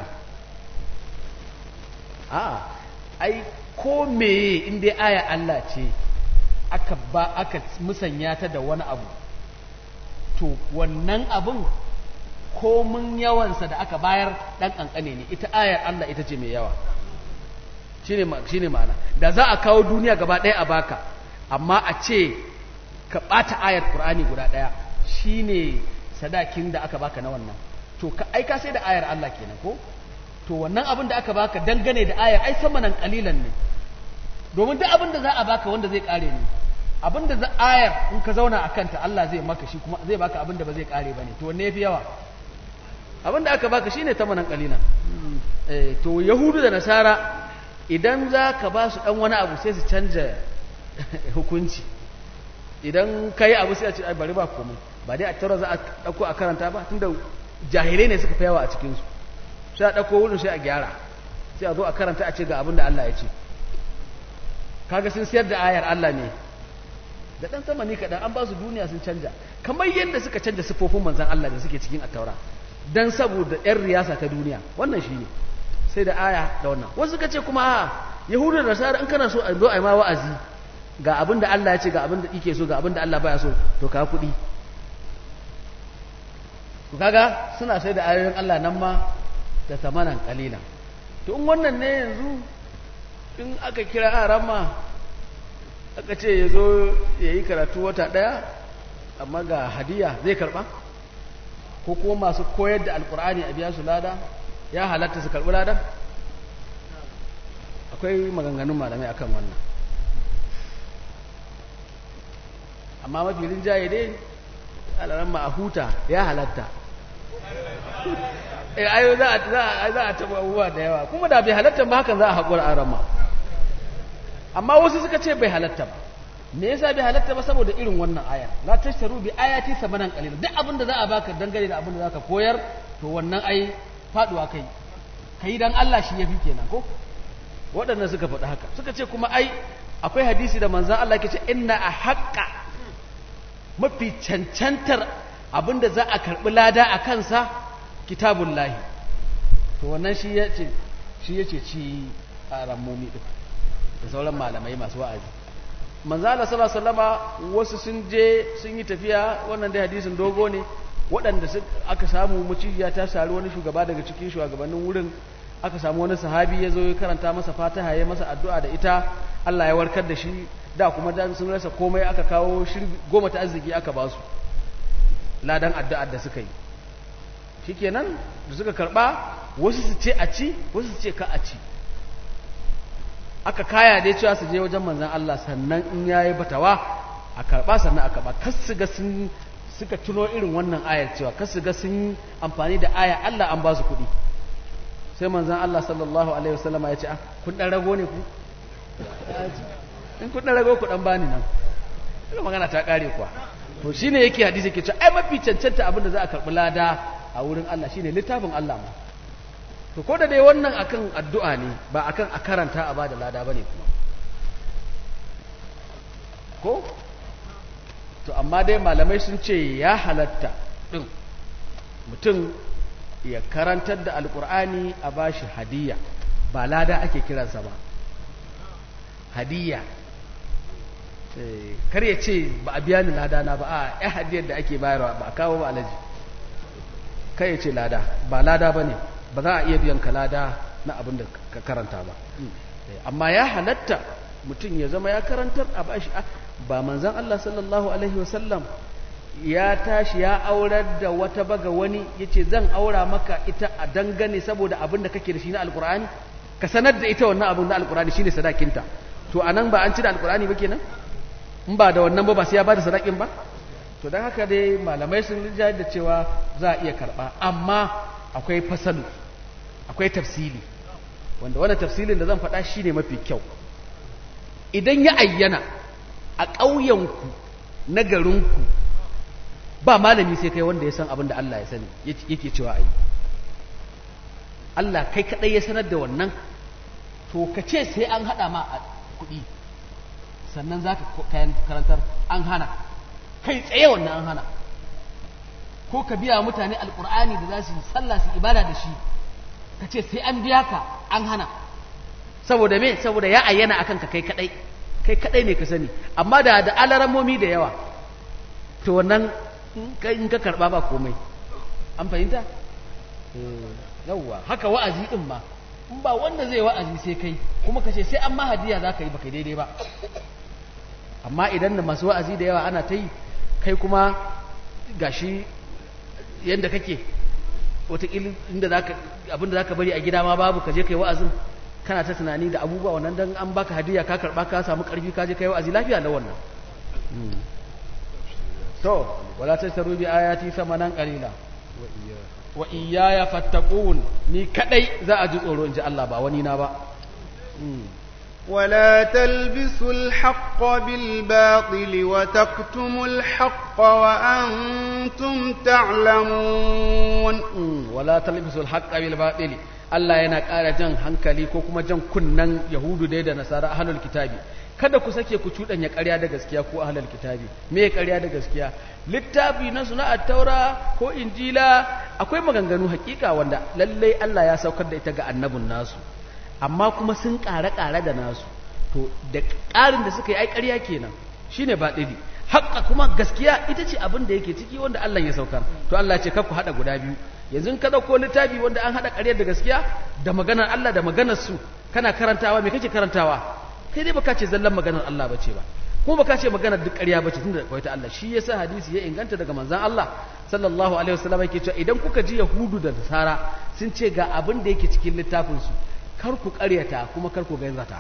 a ai ko meye in dai aya Allah ce aka ba aka musanya ta da wani abu to wannan abun komin yawansa da aka bayar ɗan ƙanƙane ne ita ayar Allah ita ce mai yawa shi ne ma'ana da za a kawo duniya gaba ɗaya a baka amma a ce ka ɓata ayar ƙur'ani guda ɗaya shi ne sadakin da aka baka na wannan to ka aika sai da ayar Allah kenan ko to wannan abin da aka baka dangane da ayar ai sama nan ƙalilan ne domin duk abin da za a baka wanda zai ƙare ne abin da ayar in ka zauna a kanta Allah zai maka shi kuma zai baka abin da ba zai ƙare ba ne to wanne ya fi yawa abinda aka baka shine tamanan kalina eh to yahudu da nasara idan zaka ba su dan wani abu sai su canja hukunci idan kai abu sai a ce ai bari ba komai ba dai a tara za a dauko a karanta ba tunda jahilai ne suka fayawa a cikin su sai a dauko wurin sai a gyara sai a zo a karanta a ce ga abinda Allah ya ce kaga sun siyar da ayar Allah ne da dan samani kadan an ba su duniya sun canja kamar yadda suka canja sifofin manzon Allah da suke cikin at-taura dan saboda ‘yan riyasa ta duniya wannan shi ne sai da aya da wannan wasu suka ce kuma a yahudu da nasara in kana so a zo a yi ma wa'azi ga abin da Allah ya ce ga abin da ike so ga abin da Allah baya so to ka kuɗi to kaga suna sai da ayoyin Allah nan ma da tamanan kalila to in wannan ne yanzu in aka kira aran ma aka ce ya zo ya yi karatu wata ɗaya amma ga hadiya zai karba ko kuma masu koyar da alkur'ani a biya su lada ya halatta su karbi lada akwai maganganun malamai akan wannan amma mafi rinjaye dai alaran ma a huta ya halatta eh ayo za a za a taba abubuwa da yawa kuma da bai halatta ba hakan za a haƙura a rama amma wasu suka ce bai halatta ba me yasa bai halatta ba saboda irin wannan aya la tashtaru bi ayati samanan qalil duk abin da za a baka dangane da abin da zaka koyar to wannan ai faduwa kai kai dan Allah shi yafi kenan ko waɗannan suka faɗi haka suka ce kuma ai akwai hadisi da manzon Allah yake ce inna a haqqa mafi cancantar abin da za a karbi lada a kansa kitabullahi to wannan shi yace shi yace ci a rammomi din da sauran malamai masu wa'azi manzo Allah sallallahu alaihi wasallama wasu sun je sun yi tafiya wannan dai hadisin dogo ne waɗanda aka samu muciya ta sari wani shugaba daga cikin shugabannin wurin aka samu wani sahabi ya zo ya karanta masa fatiha ya masa addu'a da ita Allah ya warkar da shi da kuma da sun rasa komai aka kawo shirbi goma ta arziki aka ba su ladan addu'ar da suka yi shikenan da suka karba wasu su ce a ci wasu su ce ka a ci aka kaya dai cewa su je wajen manzon Allah sannan in yayi batawa a karba sannan aka ba kas su ga sun suka tuno irin wannan ayar cewa kas su ga sun amfani da aya Allah an ba su kuɗi sai manzon Allah sallallahu alaihi wasallama ya ce ah kun dan rago ne ku in kun dan rago ku dan bani nan ina magana ta kare kuwa to shine yake hadisi yake cewa ai mafi cancanta abin da za a karbi lada a wurin Allah shine littafin Allah ma to ko da dai wannan akan addu'a ne ba akan a karanta a bada lada bane kuma ko to amma dai malamai sun ce ya halatta din mutum ya karantar da alkur'ani a bashi hadiya ba lada ake kiransa ba hadiya kar ya ce ba a biya ni lada na ba a ya hadiyar da ake bayarwa ba a kawo ba alaji kai ya ce lada ba lada ba ne ba za a iya biyan ka lada na abin da ka karanta ba amma ya halatta mutum ya zama ya karantar a bashi ba manzan Allah sallallahu alaihi wasallam ya tashi ya aurar da wata baga wani ya ce zan aura maka ita a dangane saboda abin da kake da shi na alkur'ani ka sanar da ita wannan abin na alkur'ani shine sadakinta to anan ba an ci da alkur'ani ba kenan in ba da wannan ba ba sai ya bada sadakin ba to dan haka dai malamai sun rinjaye da cewa za a iya karba amma akwai fasalu akwai tafsili wanda wannan tafsilin da zan faɗa shine mafi kyau idan ya ayyana a ƙauyenku na garinku ba malami sai kai wanda ya san abin da Allah ya sani yake cewa ayi Allah kai kadai ya sanar da wannan to ka ce sai an hada ma a kuɗi sannan za ka karantar an hana kai tsaye wannan an hana ko ka biya mutane alkur'ani da za su yi sallah su ibada da shi ka ce sai an biya ka an hana saboda me saboda ya ayyana akan ka kai kadai kai kadai ne ka sani amma da da alaramomi da yawa to wannan in ka karba ba komai an fahimta yawwa haka wa'azi din ma in ba wanda zai wa'azi sai kai kuma ka ce sai an ma hadiya za ka yi ba kai daidai ba amma idan da masu wa'azi da yawa ana ta yi kai kuma gashi yadda kake wataƙila inda abinda za ka bari a gida ma babu ka je kai wa'azin kana ta tunani da abubuwa wannan don an baka hadiya ka karɓa ka samu ƙarfi ka je kai wa'azi lafiya da wannan to wala tashtaru bi ayati samanan qalila wa iyaya fattaqun ni kadai za a ji tsoro inji Allah ba wani na ba ولا تلبسوا الحق بالباطل وتكتموا الحق وأنتم تعلمون ولا تلبسوا الحق بالباطل Allah yana ƙara jan hankali ko kuma jan kunnan Yahudu dai da Nasara ahlul kitabi kada ku sake ku cuɗanya ƙarya da gaskiya ko ahlul kitabi me ƙarya da gaskiya littafi na suna at-taura ko injila akwai maganganu hakika wanda lallai Allah ya saukar da ita ga annabin nasu amma kuma sun ƙare-ƙare da nasu to da ƙarin da suka yi ai ƙarya kenan shine baɗili haƙƙa kuma gaskiya ita ce abin da yake ciki wanda Allah ya saukar to Allah ce kar ku haɗa guda biyu yanzu ka ɗauko littafi wanda an haɗa ƙarya da gaskiya da maganar Allah da maganar su kana karantawa me kake karantawa kai dai baka ce zallan maganar Allah bace ba kuma baka ce magana duk ƙarya bace tunda akwai ta Allah. Shi yasa hadisi ya inganta daga manzon Allah sallallahu alaihi wasallam yake cewa idan kuka ji yahudu da nasara sun ce ga abin da yake cikin littafin su kar ku ƙaryata kuma kar ku gaizata.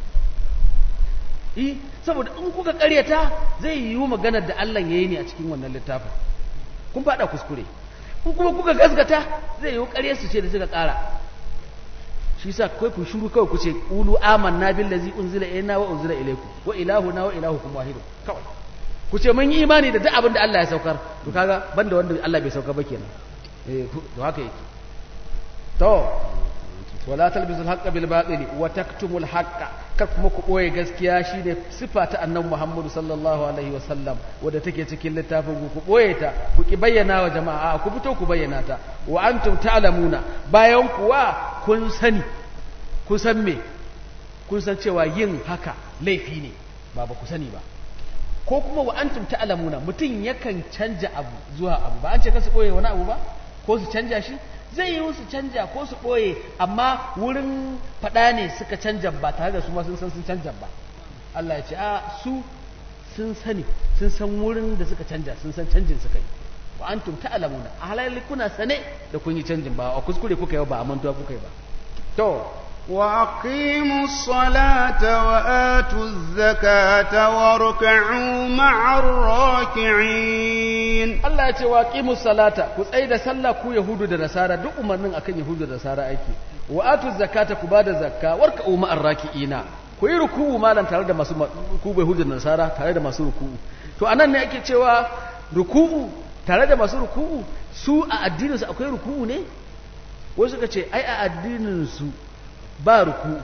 eh saboda in kuka ƙaryata zai yiwu maganar da Allah yayi ne a cikin wannan littafin, kun faɗa kuskure. in kuma kuka gaskata zai yiwu ƙaryar su ce da suka ƙara. shi yasa kai ku shiru kawai ku ce qulu amanna billazi unzila ilayna wa unzila ilaykum wa ilahuna wa ilahukum wahid. Kawai ku ce mun yi imani da duk abin da Allah ya saukar. To kaga banda wanda Allah bai saukar ba kenan. eh to haka yake. to wala talbisul haqqo bil batili wa taktumul haqqo, kar kuma ku boye gaskiya. shine sifa ta annabi Muhammad sallallahu alaihi wasallam wanda take cikin littafin ku. ku boye ta, ku ki bayyana wa jama'a, ku fito ku bayyana ta. wa antum ta'lamuna, bayan kuwa kun sani. kun san me? kun san cewa yin haka laifi ne, ba ba ku sani ba. ko kuma wa antum ta'lamuna, mutum yakan canja abu zuwa abu. ba an ce ka su boye wani abu ba, ko su canja shi. zai yi su canja ko su ɓoye, amma wurin faɗa ne suka canja ba tare da su ma sun san sun canja ba. Allah ya ce a su sun sani, sun san wurin da suka canja, sun san canjin suka yi. wa antum ta'lamuna, a halali kuna sane da kun yi canjin, ba a kuskure kuka yi ba, a mantuwa kuka yi ba. to وأقيموا الصلاة وآتوا الزكاة واركعوا مع الراكعين. Allah ya ce wa aqimus salata, ku tsai da sallah ku yahudu da nasara, duk umarnin akan yahudu da nasara ake. wa atuz zakata, ku bada zakka, warka'u ma'ar raki'ina, ku yi ruku'u malan tare da masu ku yahudu da nasara tare da masu ruku'u. To anan ne ake cewa ruku'u tare da masu ruku'u, su a addinin su akwai ruku'u ne? Wasu suka ce ai a addinin su ba ruku'u,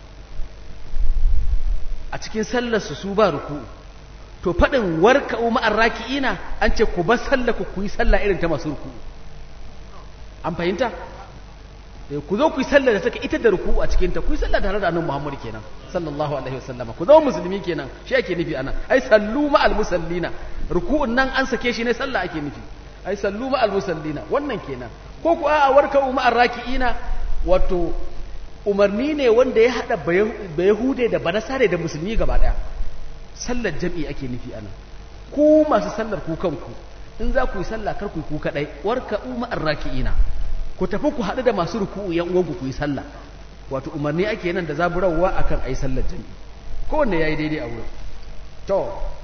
a cikin sallar su su ba ruku'u. to faɗin warka'u ma'ar raki'ina an ce ku bar sallah ku yi sallah irin ta masu ruku'u. an fahimta? ku zo ku yi sallah da take ita da ruku'u a cikin ta, ku yi sallah tare da annabi Muhammad kenan sallallahu alaihi wasallam. ku zama musulmi kenan, shi ake nufi anan. ai sallu ma'al musallina, ruku'un nan an sake shi ne, sallah ake nufi. ai sallu ma'al musallina, wannan kenan. ko ku a warka'u ma'ar raki'ina, wato umarni ne wanda ya hada bayahude da banasare da musulmi gaba daya. sallar jami'i ake nufi anan. ku masu sallar ku kanku in za ku yi sallah kar ku yi ku kadai, warka'u ma'ar raki'ina, ku tafi ku haɗu da masu ruku'u yan uwanku ku yi sallah. wato umarni ake nan da zaburawa akan ayi sallar jami'i, kowanne yayi daidai a wurin. to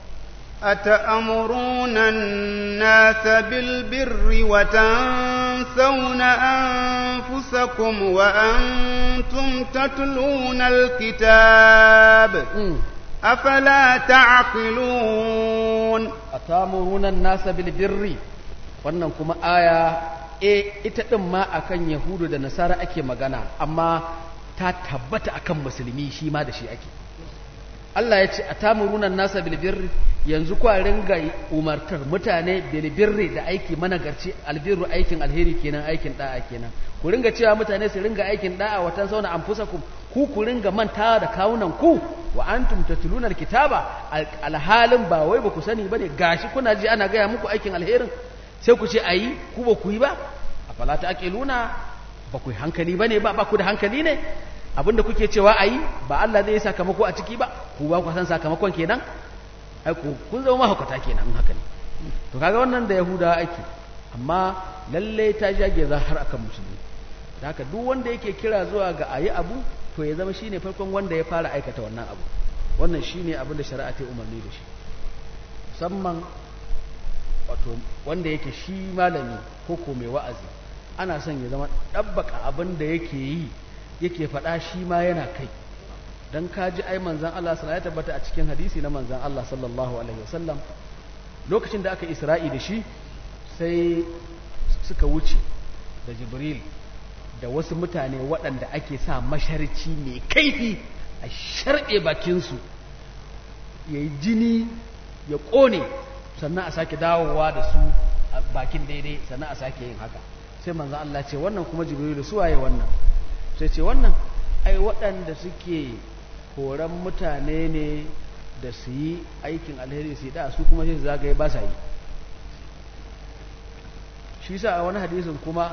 أتأمرون الناس بالبر وتنسون أنفسكم وأنتم تتلون الكتاب أفلا تعقلون. أتأمرون الناس بالبر، wannan kuma aya e ita din ma akan yahudu da nasara ake magana, amma ta tabbata akan musulmi shi ma da shi ake. Allah ya ce atamuruna nasa bil birri, yanzu kwa ringa umartar mutane bil birri da aiki managarci. albirru aikin alheri kenan, aikin da'a kenan. ku ringa cewa mutane su ringa aikin da'a, watan sauna anfusakum, ku ku ringa mantawa da kawunan ku. wa antum tatluna alkitaba, alhalin ba wai ba ku sani bane, gashi kuna ji ana gaya muku aikin alherin sai ku ce ayi, ku ba ku yi ba. afala taqiluna, ba ku hankali bane ba, ba ku da hankali ne? abinda kuke cewa ayi ba Allah zai yi sakamako a ciki ba, ku ba ku san sakamakon kenan? ai ku kun zama mahaukata kenan in haka ne. to kaga wannan da yahudawa ake, amma lalle ta jage za har akan musulmi. da haka duk wanda yake kira zuwa ga ayi abu, to ya zama shine farkon wanda ya fara aikata wannan abu. wannan shine abin da shari'a ta umarni da shi, musamman wato wanda yake shi malami ko ko mai wa'azi, ana son ya zama dabbaka abin da yake yi yake faɗa shi ma yana kai. dan kaji ai manzon Allah sallallahu alaihi wasallam ya tabbata a cikin hadisi na manzon Allah sallallahu alaihi wasallam, lokacin da aka Isra'i da shi sai suka wuce da Jibril da wasu mutane waɗanda ake sa masharci mai kaifi a sharɓe bakinsu ya yi jini ya ƙone, sannan a sake dawowa da su a bakin daidai, sannan a sake yin haka. sai manzon Allah ce wannan kuma Jibril su waye wannan? sai ce wannan ai waɗanda suke horon mutane ne da su yi aikin alheri su yi da su kuma sai zagaye ba sa yi. shi sa a wani hadisin kuma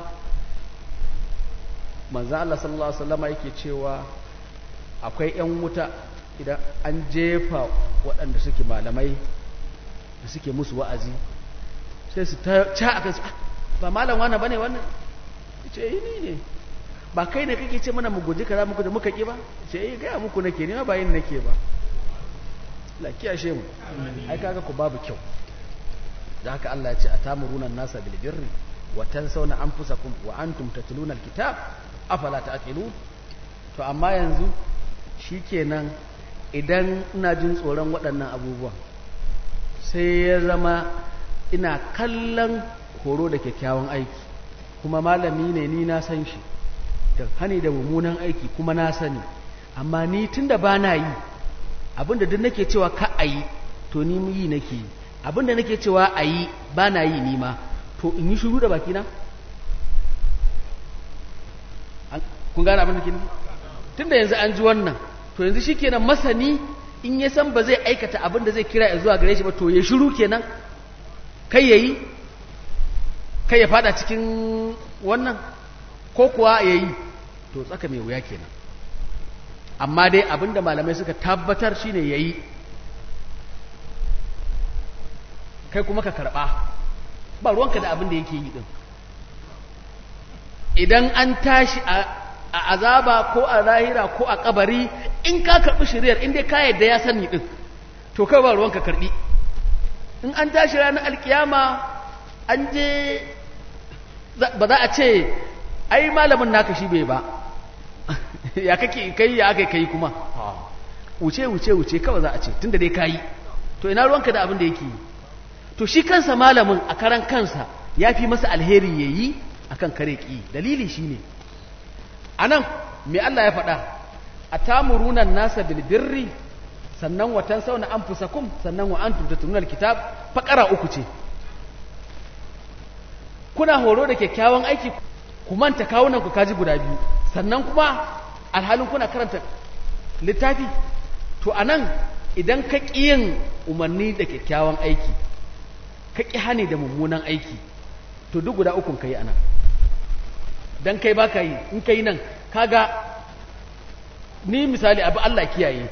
manzan Allah sallallahu Alaihi wasallama yake cewa akwai ‘yan wuta idan an jefa waɗanda suke malamai da suke musu wa'azi sai su ta a kansu ba malam wane ba ne wannan ce yi ni ne ba kai ne kake ce mana mu guji kaza muku da muka ƙi ba ce yi gaya muku nake ne ba yin nake ba lakiyashe mu ai kaga ku babu kyau da haka Allah ya ce atamuruna nasa bil birri wa tansawna anfusakum wa antum tatluna alkitab afala ta'qilun to amma yanzu shikenan idan ina jin tsoron waɗannan abubuwa sai ya zama ina kallon horo da kyakkyawan aiki kuma malami ne ni na san shi da hani da mummunan aiki kuma na sani amma ni tunda ba na yi abinda duk nake cewa ka a yi to ni yi nake yi abinda nake cewa a yi ba na yi nima to in yi shuru da bakina kun gane abin da ke nufi tunda yanzu an ji wannan to yanzu shi kenan masani in ya san ba zai aikata abin da zai kira ya zuwa gare shi ba to ya shuru kenan kai ya yi kai ya fada cikin wannan ko kuwa ya yi to tsaka mai wuya kenan amma dai abinda malamai suka tabbatar shine ya yi kai kuma ka karɓa ba ruwanka da abin da yake yi ɗin idan an tashi a azaba ko a lahira ko a kabari in ka karɓi shiriyar inda ka yadda ya sani ɗin to kai ba ruwanka karɓi in an tashi ranar alkiyama an je ba za a ce ai malamin naka shi bai ba ya kake kai ya aka kai kuma wuce wuce wuce kawai za a ce tunda dai kayi to ina ruwanka da abin da yake yi to shi kansa malamin a karan kansa ya fi masa alheri ya yi a kan kare ƙi dalili shi ne a nan mai Allah ya faɗa a tamurunan nasa bilbirri sannan watan sauna an fusakun sannan wa an tuntutunar kitab faƙara uku ce kuna horo da kyakkyawan aiki ku manta kawunan ku kaji guda biyu sannan kuma alhalin kuna karanta littafi to a nan idan ka ƙi yin umarni da kyakkyawan aiki ka ƙi hani da mummunan aiki to duk guda ukun ka yi ana don kai ba ka yi in ka yi nan kaga ni misali abu Allah kiyaye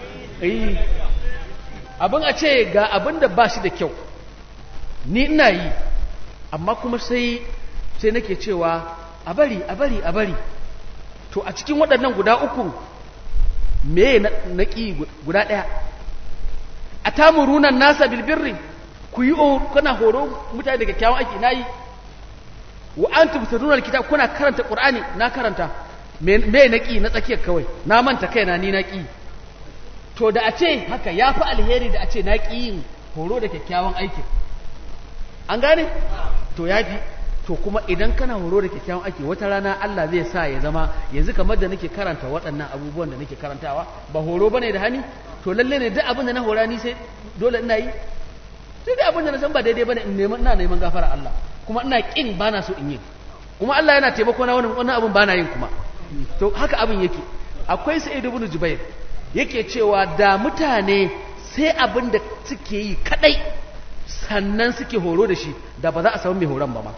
abin a ce ga abin da ba shi da kyau ni ina yi amma kuma sai sai nake cewa a bari a bari a bari to a cikin waɗannan guda ukun me na ƙi guda ɗaya a tamurunan nasa bilbirri ku yi kuna horo mutane da kyakkyawan aiki na yi wa an tubtaruna alkitab kuna karanta qur'ani na karanta me na ƙi na tsakiyar kawai na manta kaina ni na ƙi to da a ce haka ya fi alheri da a ce na ƙi yin horo da kyakkyawan aikin an gane to ya fi to kuma idan kana horo da kyakkyawan aiki wata rana Allah zai sa ya zama yanzu kamar da nake karanta waɗannan abubuwan da nake karantawa ba horo bane da hani to lalle ne duk abin da na hora ni sai dole ina yi sai dai abin da na san ba daidai bane in neman ina neman gafara Allah kuma ina kin bana so in yi kuma Allah yana taimako na wannan wannan abin bana yin kuma to haka abin yake akwai Sa'id ibn Jubair yake cewa da mutane sai abin da suke yi kadai sannan suke horo da shi da ba za a samu mai horon ba ma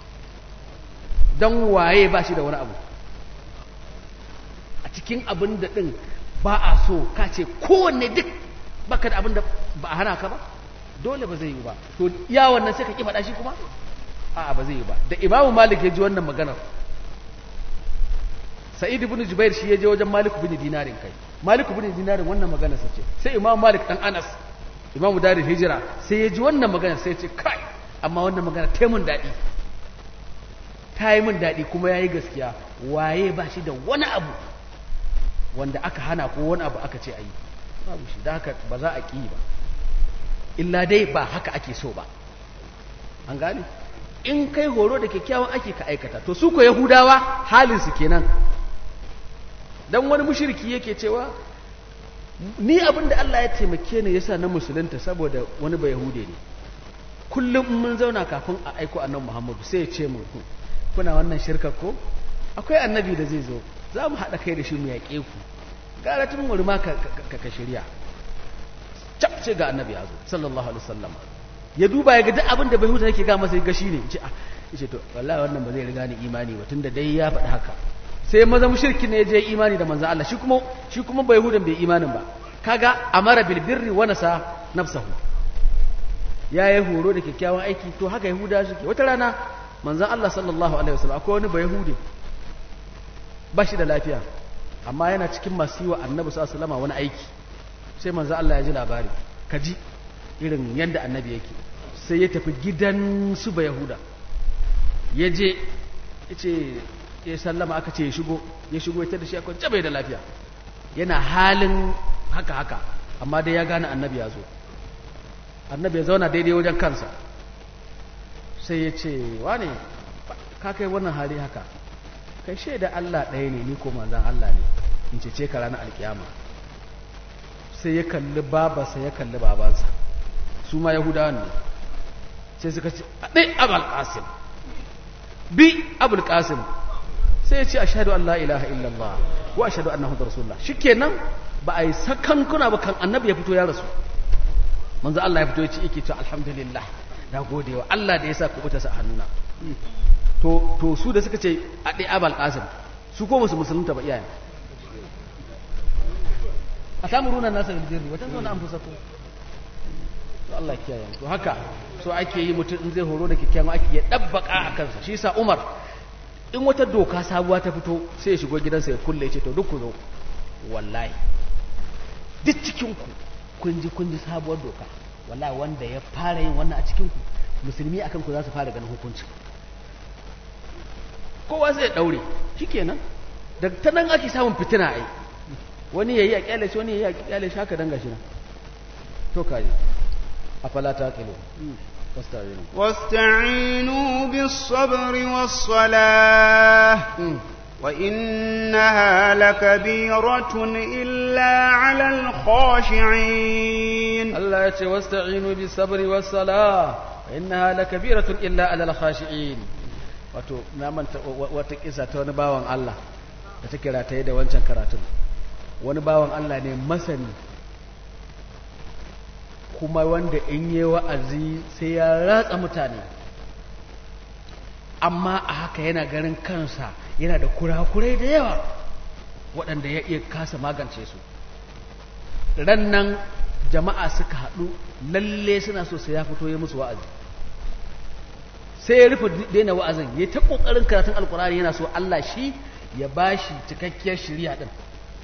don waye ba shi da wani abu a cikin abin da ɗin ba a so ka ce kowanne duk baka da abin da ba a hana ka ba dole ba zai yi ba to ya wannan sai ka ƙi faɗa shi kuma a'a ba zai yi ba da imamu malik ya ji wannan maganar sa'id ibn jubair shi ya je wajen malik bin dinarin kai malik bin dinarin wannan maganar sa ce sai imamu malik dan anas imamu darul hijira sai ya ji wannan maganar sai ya ce kai amma wannan magana ta mun daɗi ta yi min daɗi kuma ya yi gaskiya waye ba shi da wani abu wanda aka hana ko wani abu aka ce a yi babu shi da haka ba za a ƙi ba illa dai ba haka ake so ba an gane in kai horo da kyakkyawan ake ka aikata to su ko yahudawa halinsu kenan dan wani mushriki yake cewa ni abin da Allah ya taimake ni yasa na musulunta saboda wani ba yahude ne kullum mun zauna kafin a aiko annabi Muhammadu sai ya ce mu kuna wannan shirka ko akwai annabi da zai zo za mu haɗa kai da shi mu yaƙe ku gara tun wuri ma ka ka shirya cap ce ga annabi ya zo sallallahu alaihi wasallam ya duba ya ga duk abin da bai huta yake ga masa ga shi ne ce ah yace to wallahi wannan ba zai riga ni imani ba tunda dai ya faɗi haka sai maza mushrikin ne ya je imani da manzon Allah shi kuma shi kuma bai hudan bai imanin ba kaga amara bil birri wa nasa nafsahu ya yi horo da kyakkyawan aiki. To haka yahuda suke. Wata rana manzon Allah sallallahu alaihi wasallam akwai wani bayahudi ba shi da lafiya amma yana cikin masu yi wa annabi sallallahu alaihi wasallam wani aiki. Sai manzon Allah ya ji labari, kaji irin yadda annabi yake. Sai ya tafi gidan su bayahuda, ya je ya ce ya sallama, aka ce ya shigo. Ya shigo ya tada shi akwai bai da lafiya, yana halin haka haka, amma dai ya gane annabi ya zo. Annabi ya zauna daidai wajen kansa. Sai ya ce, wane ka kai wannan hali haka, kai shaida Allah ɗaya ne, ni ko manzan Allah ne, in cece ka ranar alkiyama. Sai ya kalli babansa ya kalli babansa, su ma yahudawan ne. Sai suka ce ɗai abul qasim bi abul qasim. Sai ya ce ashhadu an la ilaha illallah wa ashhadu anna muhammadar rasulullah. Shikenan ba a yi sakan kuna ba kan annabi ya fito ya rasu. Manzo Allah ya fito ya ce yake cewa alhamdulillah, na gode wa Allah da ya sa kubuta sa hannuna. To to su da suka ce a ɗai abul qasim, su ko musu musulunta ba iyayen. atamuruna nasa bil birri wa tanzuna anfusakum. To Allah kiyaye. To haka so ake yi mutum in zai horo da kikkiawan ake ya dabbaka a kansa. Shi yasa Umar in wata doka sabuwa ta fito sai ya shigo gidansa ya kulle ya ce to duk ku zo, wallahi duk cikin ku kun ji kun ji sabuwar doka, wallahi wanda ya fara yin wannan a cikin ku musulmi akan ku za su fara ganin hukunci. Kowa sai ya daure shikenan. Da ta nan ake samun fitina ai, wani yayi a kyale shi, wani yayi a kyale shi, haka danga shi na. To kaje afala taqilu wasta'inu wasta'inu bis-sabri was-salah wa innaha lakabiratun illa 'alal khashi'in. Allah ya ce wasta'inu bis-sabri was-salah wa innaha lakabiratun illa 'alal khashi'in. Wato na manta wata kisa ta wani bawan Allah da take rataye da wancan karatun. Wani bawan Allah ne masani, kuma wanda in yi wa'azi sai ya ratsa mutane, amma a haka yana ganin kansa yana da kurakurai da yawa waɗanda ya iya kasa magance su. Rannan jama'a suka haɗu lalle suna so sai ya fito ya musu wa'azi. Sai ya rufe daina wa'azin, ya ta ƙoƙarin karatun alkurani yana so Allah shi ya ba shi cikakkiyar shiriya ɗin,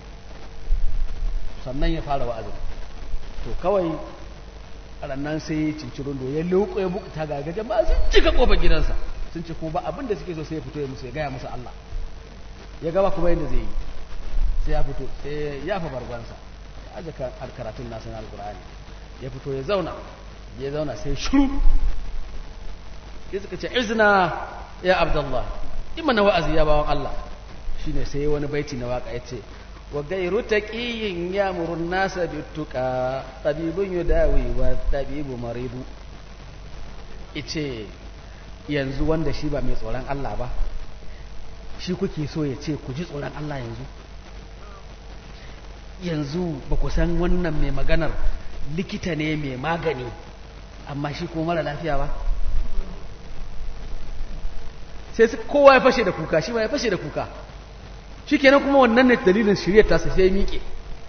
sannan ya fara wa'azin. To kawai rannan sai ya cinci rundo ya loko ya bukta ga jama'a sun cika kofar gidansa, sun ce ko ba abin da suke so sai ya fito ya musu ya gaya musu Allah. Ya gaba kuma yadda zai yi, sai ya fito sai ya fa bargwansa ya aje karatun nasu na alkurani, ya fito ya zauna ya zauna sai shiru. Ya suka ce izna ya Abdullah, imana wa'azi ya bawon Allah. Shine sai wani baiti na waka yace wa gairu taqiyin ya'muru an-nasa bit-tuqa tabibun yudawi wa tabibu maribu. Ice yanzu wanda shi ba mai tsoron Allah ba, shi kuke so ya ce ku ji tsoron Allah yanzu? Yanzu ba ku san wannan mai maganar likita ne mai magani, amma shi kuma mara lafiya ba? Sai kowa ya fashe da kuka, shi ma ya fashe da kuka. Shi kenan kuma wannan ne dalilin shiryar tasa sai ya miƙe.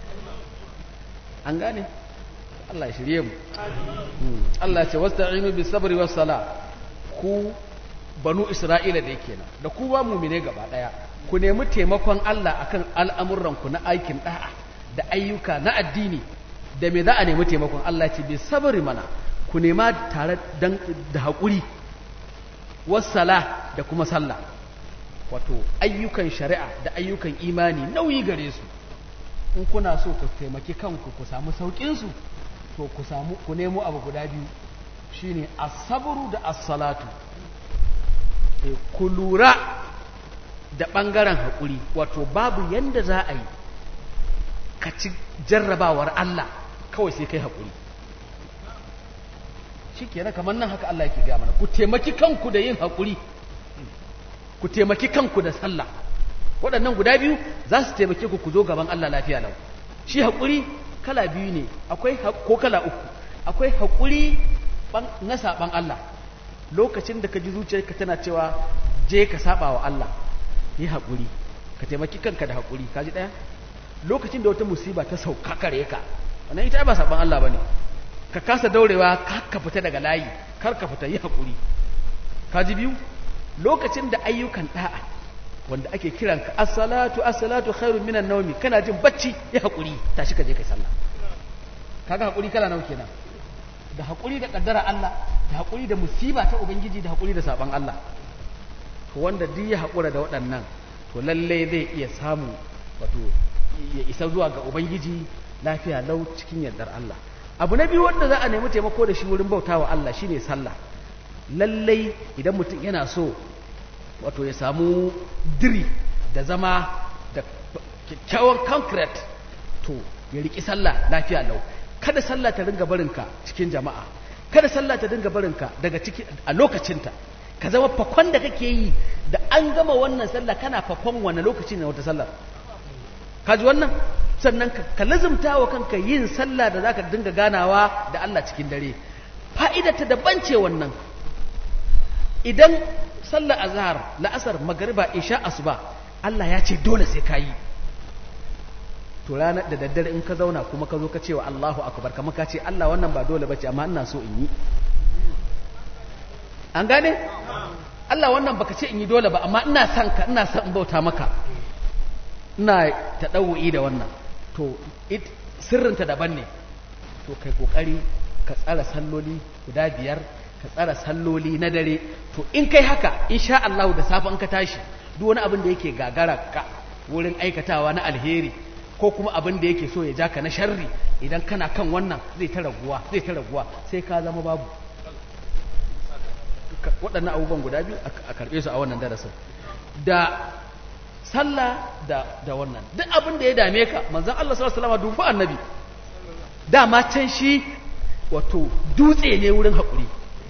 An gane? Allah ya shirye mu. Allah ya ce wasta'inu bis sabri was sala. Ku banu Isra'ila da yake nan, da ku ba mu'mine gaba daya, ku nemi taimakon Allah akan al'amuran ku na aikin da'a da ayyuka na addini. Da me za a nemi taimakon Allah? Ya ce bis sabri mana, ku nema tare da haƙuri. Wassala da kuma sallah, wato ayyukan shari'a da ayyukan imani nauyi gare su. In kuna so ku taimaki kanku ku samu saukin su, to ku samu ku nemo abu guda biyu, shine as-sabru da as-salatu. E, ku lura da bangaren hakuri, wato babu yanda za a yi ka ci jarrabawar Allah kawai sai kai hakuri. Shi kenan kamar nan haka Allah yake gaya mana, ku taimaki kanku da yin haƙuri, ku taimaki kanku da sallah. Waɗannan guda biyu za su taimake ku ku zo gaban Allah lafiya lau. Shi haƙuri kala biyu ne, akwai ko kala uku. Akwai haƙuri na saɓan Allah, lokacin da ka ji zuciyarka tana cewa je ka saɓa wa Allah, yi haƙuri, ka taimaki kanka da haƙuri. Ka ji ɗaya? Lokacin da wata musiba ta sauka kare ka, wannan ita ba saban Allah bane ka kasa daurewa ka fita daga layi kar ka fita yi hakuri ka ji biyu lokacin da ayyukan da'a wanda ake kiran ka as-salatu as-salatu khairun minan nawmi kana jin bacci yi hakuri tashi ka je kai sallah kaga hakuri kala nawa kenan da hakuri da kaddara Allah da hakuri da musiba ta ubangiji da hakuri da saban Allah to wanda duk ya hakura da waɗannan to lalle zai iya samu wato ya isa zuwa ga ubangiji lafiya lau cikin yardar Allah abu na biyu wanda za a nemi taimako da shi wurin bautawa Allah shine sallah lalle idan mutum yana so wato ya samu diri da zama da kyakkyawan concrete to ya riki sallah lafiya lau kada sallah ta dinga barinka cikin jama'a kada sallah ta dinga barinka daga ciki a lokacinta ka zama fakon da kake yi da an gama wannan sallah kana fakon wani lokaci ne wata sallar kaji wannan sannan ka lazumta wa kanka yin sallah da zaka dinga ganawa da Allah cikin dare fa'idata daban ce wannan idan sallar azhar la'asar magriba isha asuba Allah ya ce dole sai ka yi to ranar da daddare in ka zauna kuma ka zo ka ce wa Allahu akbar kamar ka ce Allah wannan ba dole bace amma ina so in yi an gane Allah wannan baka ce in yi dole ba amma ina son ka ina son in bauta maka ina tadawu'i da wannan to it sirrinta daban ne to kai kokari ka tsara salloli guda biyar ka tsara salloli na dare to in kai haka insha Allah da safe in ka tashi duk wani abin da yake gagara ka wurin aikatawa na alheri ko kuma abin da yake so ya ja ka na sharri idan kana kan wannan zai ta raguwa zai ta raguwa sai ka zama babu waɗannan abubuwan guda biyu a karɓe su a wannan darasin da sallah da da wannan duk abin da ya dame ka manzon Allah sallallahu alaihi wasallam dufa annabi dama can shi wato dutse ne wurin haƙuri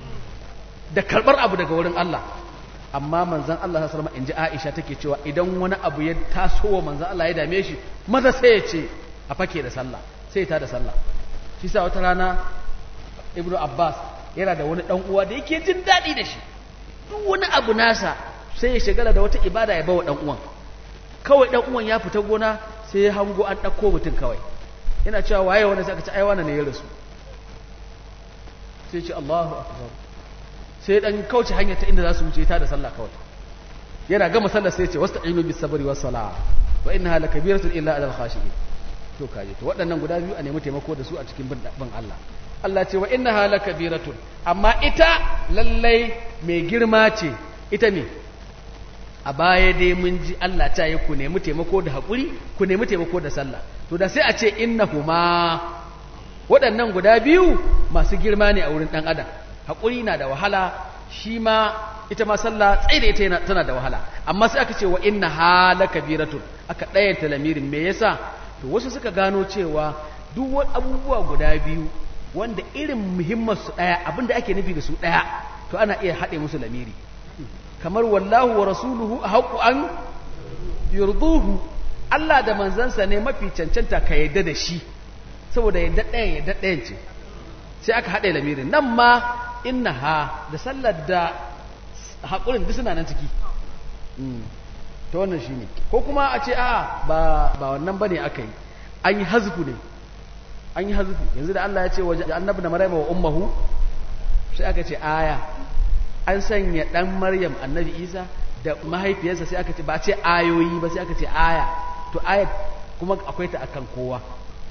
da karɓar abu daga wurin Allah amma manzon Allah sallallahu alaihi wasallam inji Aisha take cewa idan wani abu ya taso wa manzon Allah ya dame shi maza sai ya ce a fake da sallah sai ta da sallah shi sa wata rana Ibnu Abbas yana da wani dan uwa da yake jin dadi da shi duk wani abu nasa sai ya shagala da wata ibada ya bawa dan uwan kawai dan uwan ya fita gona sai ya hango an dauko mutum kawai yana cewa waye wani sai aka ce ai wannan ne ya rasu sai ya ce Allahu akbar sai dan kauce hanyar ta inda za su wuce ta da sallah kawai yana gama sallar sai ya ce wasta'inu bis sabri was salah wa innaha lakabiratun illa alal khashiyin to kaje to waɗannan guda biyu a nemi taimako da su a cikin bin Allah Allah ce wa innaha lakabiratun amma ita lallai mai girma ce ita ne a baya dai mun ji Allah ta yi ku nemi taimako da haƙuri ku nemi taimako da sallah to da sai a ce innahuma waɗannan guda biyu masu girma ne a wurin ɗan adam haƙuri na da wahala shi ma ita ma sallah tsaye da ita tana da wahala amma sai aka ce wa innaha lakabiratun aka ɗayanta lamirin me yasa to wasu suka gano cewa duk wani abubuwa guda biyu wanda irin muhimmansu ɗaya abinda ake nufi da su ɗaya to ana iya haɗe musu lamiri kamar wallahu wa rasuluhu a haƙu an yurduhu Allah da manzansa ne mafi cancanta ka yadda da shi saboda yadda ɗayan yadda ɗayan ce sai aka haɗe lamirin nan ma inna ha da sallar da haƙurin duk suna nan ciki ta wannan shi ne ko kuma a ce a ba wannan ba ne aka yi an yi hazfu ne an yi hazfu yanzu da Allah ya ce waje annabi da maryam wa ummuhu sai aka ce aya an sanya dan maryam annabi isa da mahaifiyarsa sai aka ce ba ce ayoyi ba sai aka ce aya to aya kuma akwai ta akan kowa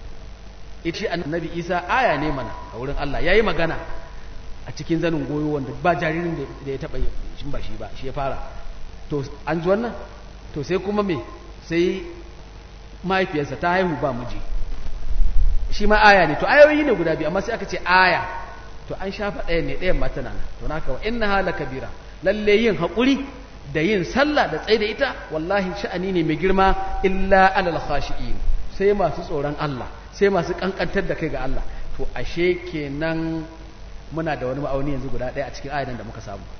ita annabi isa aya ne mana a wurin Allah yayi magana a cikin zanin goyo wanda ba jaririn da ya taba shin ba shi ba shi ya fara to an ji wannan to sai kuma me sai mahaifiyarsa ta haihu ba miji shi ma aya ne to ayoyi ne guda biyu amma sai aka ce aya to an shafa ɗayan ne ɗayan mata nana to naka wa innaha lakabira lalle yin haƙuri da yin sallah da tsaye da ita wallahi sha'ani ne mai girma illa alal khashi'in sai masu tsoron Allah sai masu kankantar da kai ga Allah to ashe kenan muna da wani ma'auni yanzu guda ɗaya a cikin ayan da muka samu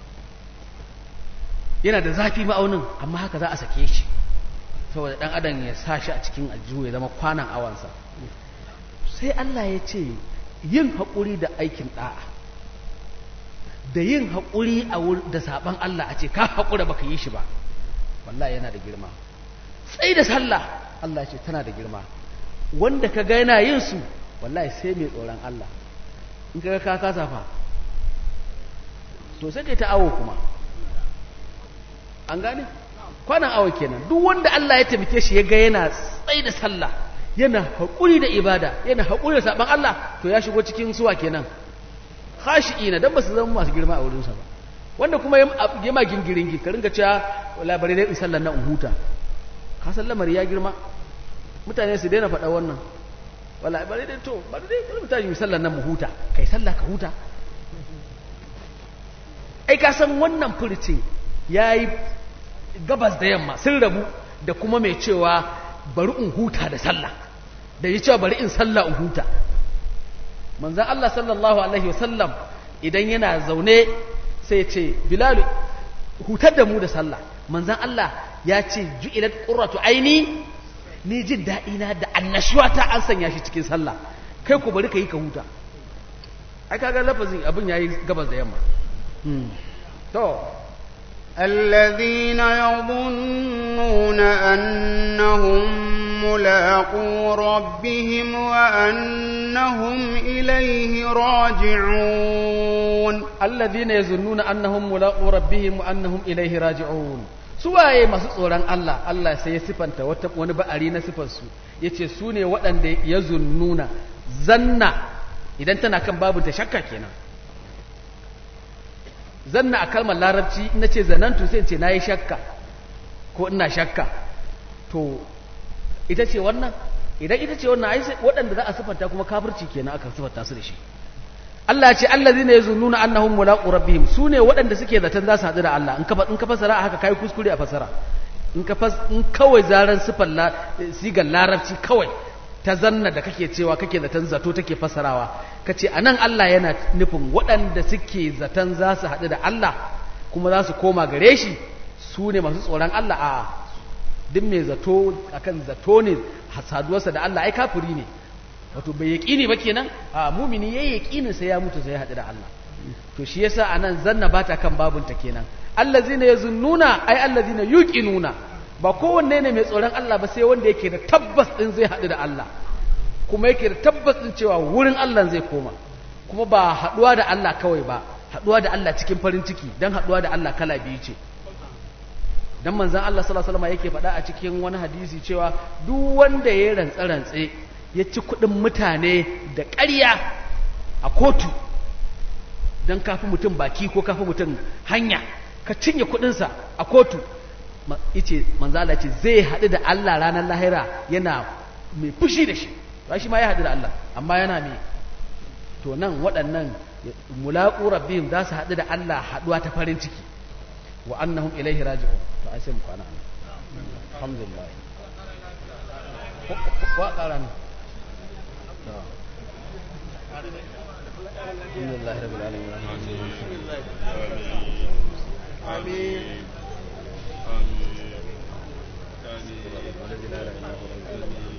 yana da zafi ma'aunin amma haka za a sake shi saboda dan adam ya sa shi a cikin aljihu ya zama kwanan awansa sai Allah ya ce yin haƙuri da aikin ɗa'a da yin haƙuri da saɓan Allah a ce ka haƙura baka yi shi ba wallahi yana da girma sai da sallah Allah ce tana da girma wanda ka ga yana yin su wallahi sai mai tsoron Allah. In kaga ka kasa fa to sai kai ta awo kuma, an gane kwanan awo kenan. Duk wanda Allah ya taimake shi ya ga yana tsaye da sallah, yana haƙuri da ibada, yana haƙuri da saban Allah, to ya shigo cikin suwa kenan khashi'ina, dan ba su zama masu girma a wurinsa ba. Wanda kuma ya ma gingiringi ka ringa cewa wala bari dai in sallar na in huta, ka san lamari ya girma. Mutane su daina faɗa wannan, wala bari dai to bari dai mutane mu sallar nan mu huta, kai sallah ka huta. Ai ka san wannan furucin yayi gabas da yamma sun rabu da kuma mai cewa bari in huta da sallah, da yi cewa bari in sallah in huta. Manzon Allah sallallahu alaihi wasallam idan yana zaune sai ya ce Bilal hutar da mu da sallah. Manzon Allah ya ce ju'ilat qurratu aini, ni jin daɗi na da annashuwa ta an sanya shi cikin sallah, kai ku bari ka yi ka huta. Ai kaga lafazin abin yayi gabas da yamma. to الذين يظنون أنهم ملاقو ربهم وأنهم إليه راجعون الذين يظنون أنهم ملاقو ربهم وأنهم إليه راجعون suwaye masu tsoron Allah Allah sai ya sifanta wata wani ba'ari na sifarsu yace su ne waɗanda ya zunnuna zanna idan tana kan babu ta shakka kenan zanna a kalmar larabci ina ce zanantu sai ce nayi shakka ko ina shakka to ita ce wannan idan ita ce wannan ai waɗanda za a sifanta kuma kafirci kenan aka sifanta su da shi Allah ya ce allazina yazunnuna annahum mulaqu rabbihim sune waɗanda suke zaton za su haɗu da Allah in ka in ka fasara haka kai kuskure a fasara in ka fas in kawai zaran sifar la sigar larabci kawai ta zanna da kake cewa kake zaton zato take fasarawa kace anan Allah yana nufin waɗanda suke zaton za su haɗu da Allah kuma za su koma gare shi sune masu tsoron Allah a duk mai zato akan zato ne hasaduwarsa da Allah ai kafiri ne wato bai yaƙini ba kenan a mumini yayi yaƙinin sai ya mutu sai ya haɗu da Allah to shi yasa anan zanna bata kan babunta kenan allazina yazunnuna ay allazina yuqinuna ba kowanne ne mai tsoron Allah ba sai wanda yake da tabbas din zai haɗu da Allah kuma yake da tabbas din cewa wurin Allah zai koma kuma ba haɗuwa da Allah kawai ba haɗuwa da Allah cikin farin ciki dan haɗuwa da Allah kala biyu ce dan manzon Allah sallallahu alaihi wasallam yake faɗa a cikin wani hadisi cewa duk wanda ya rantsa rantse ya ci kudin mutane da ƙarya a kotu don kafi mutum baki ko kafi mutum hanya ka cinye kudinsa a kotu ice manzala ce zai haɗu da Allah ranar lahira yana mai fushi da shi ba shi ma ya haɗu da Allah amma yana mai to nan waɗannan mulaƙu rabbihim za su haɗu da Allah haɗuwa ta farin ciki wa annahum ilaihi raji'un to ai sai mu kwana alhamdulillah wa ƙara ne الحمد لله رب العالمين آمين آمين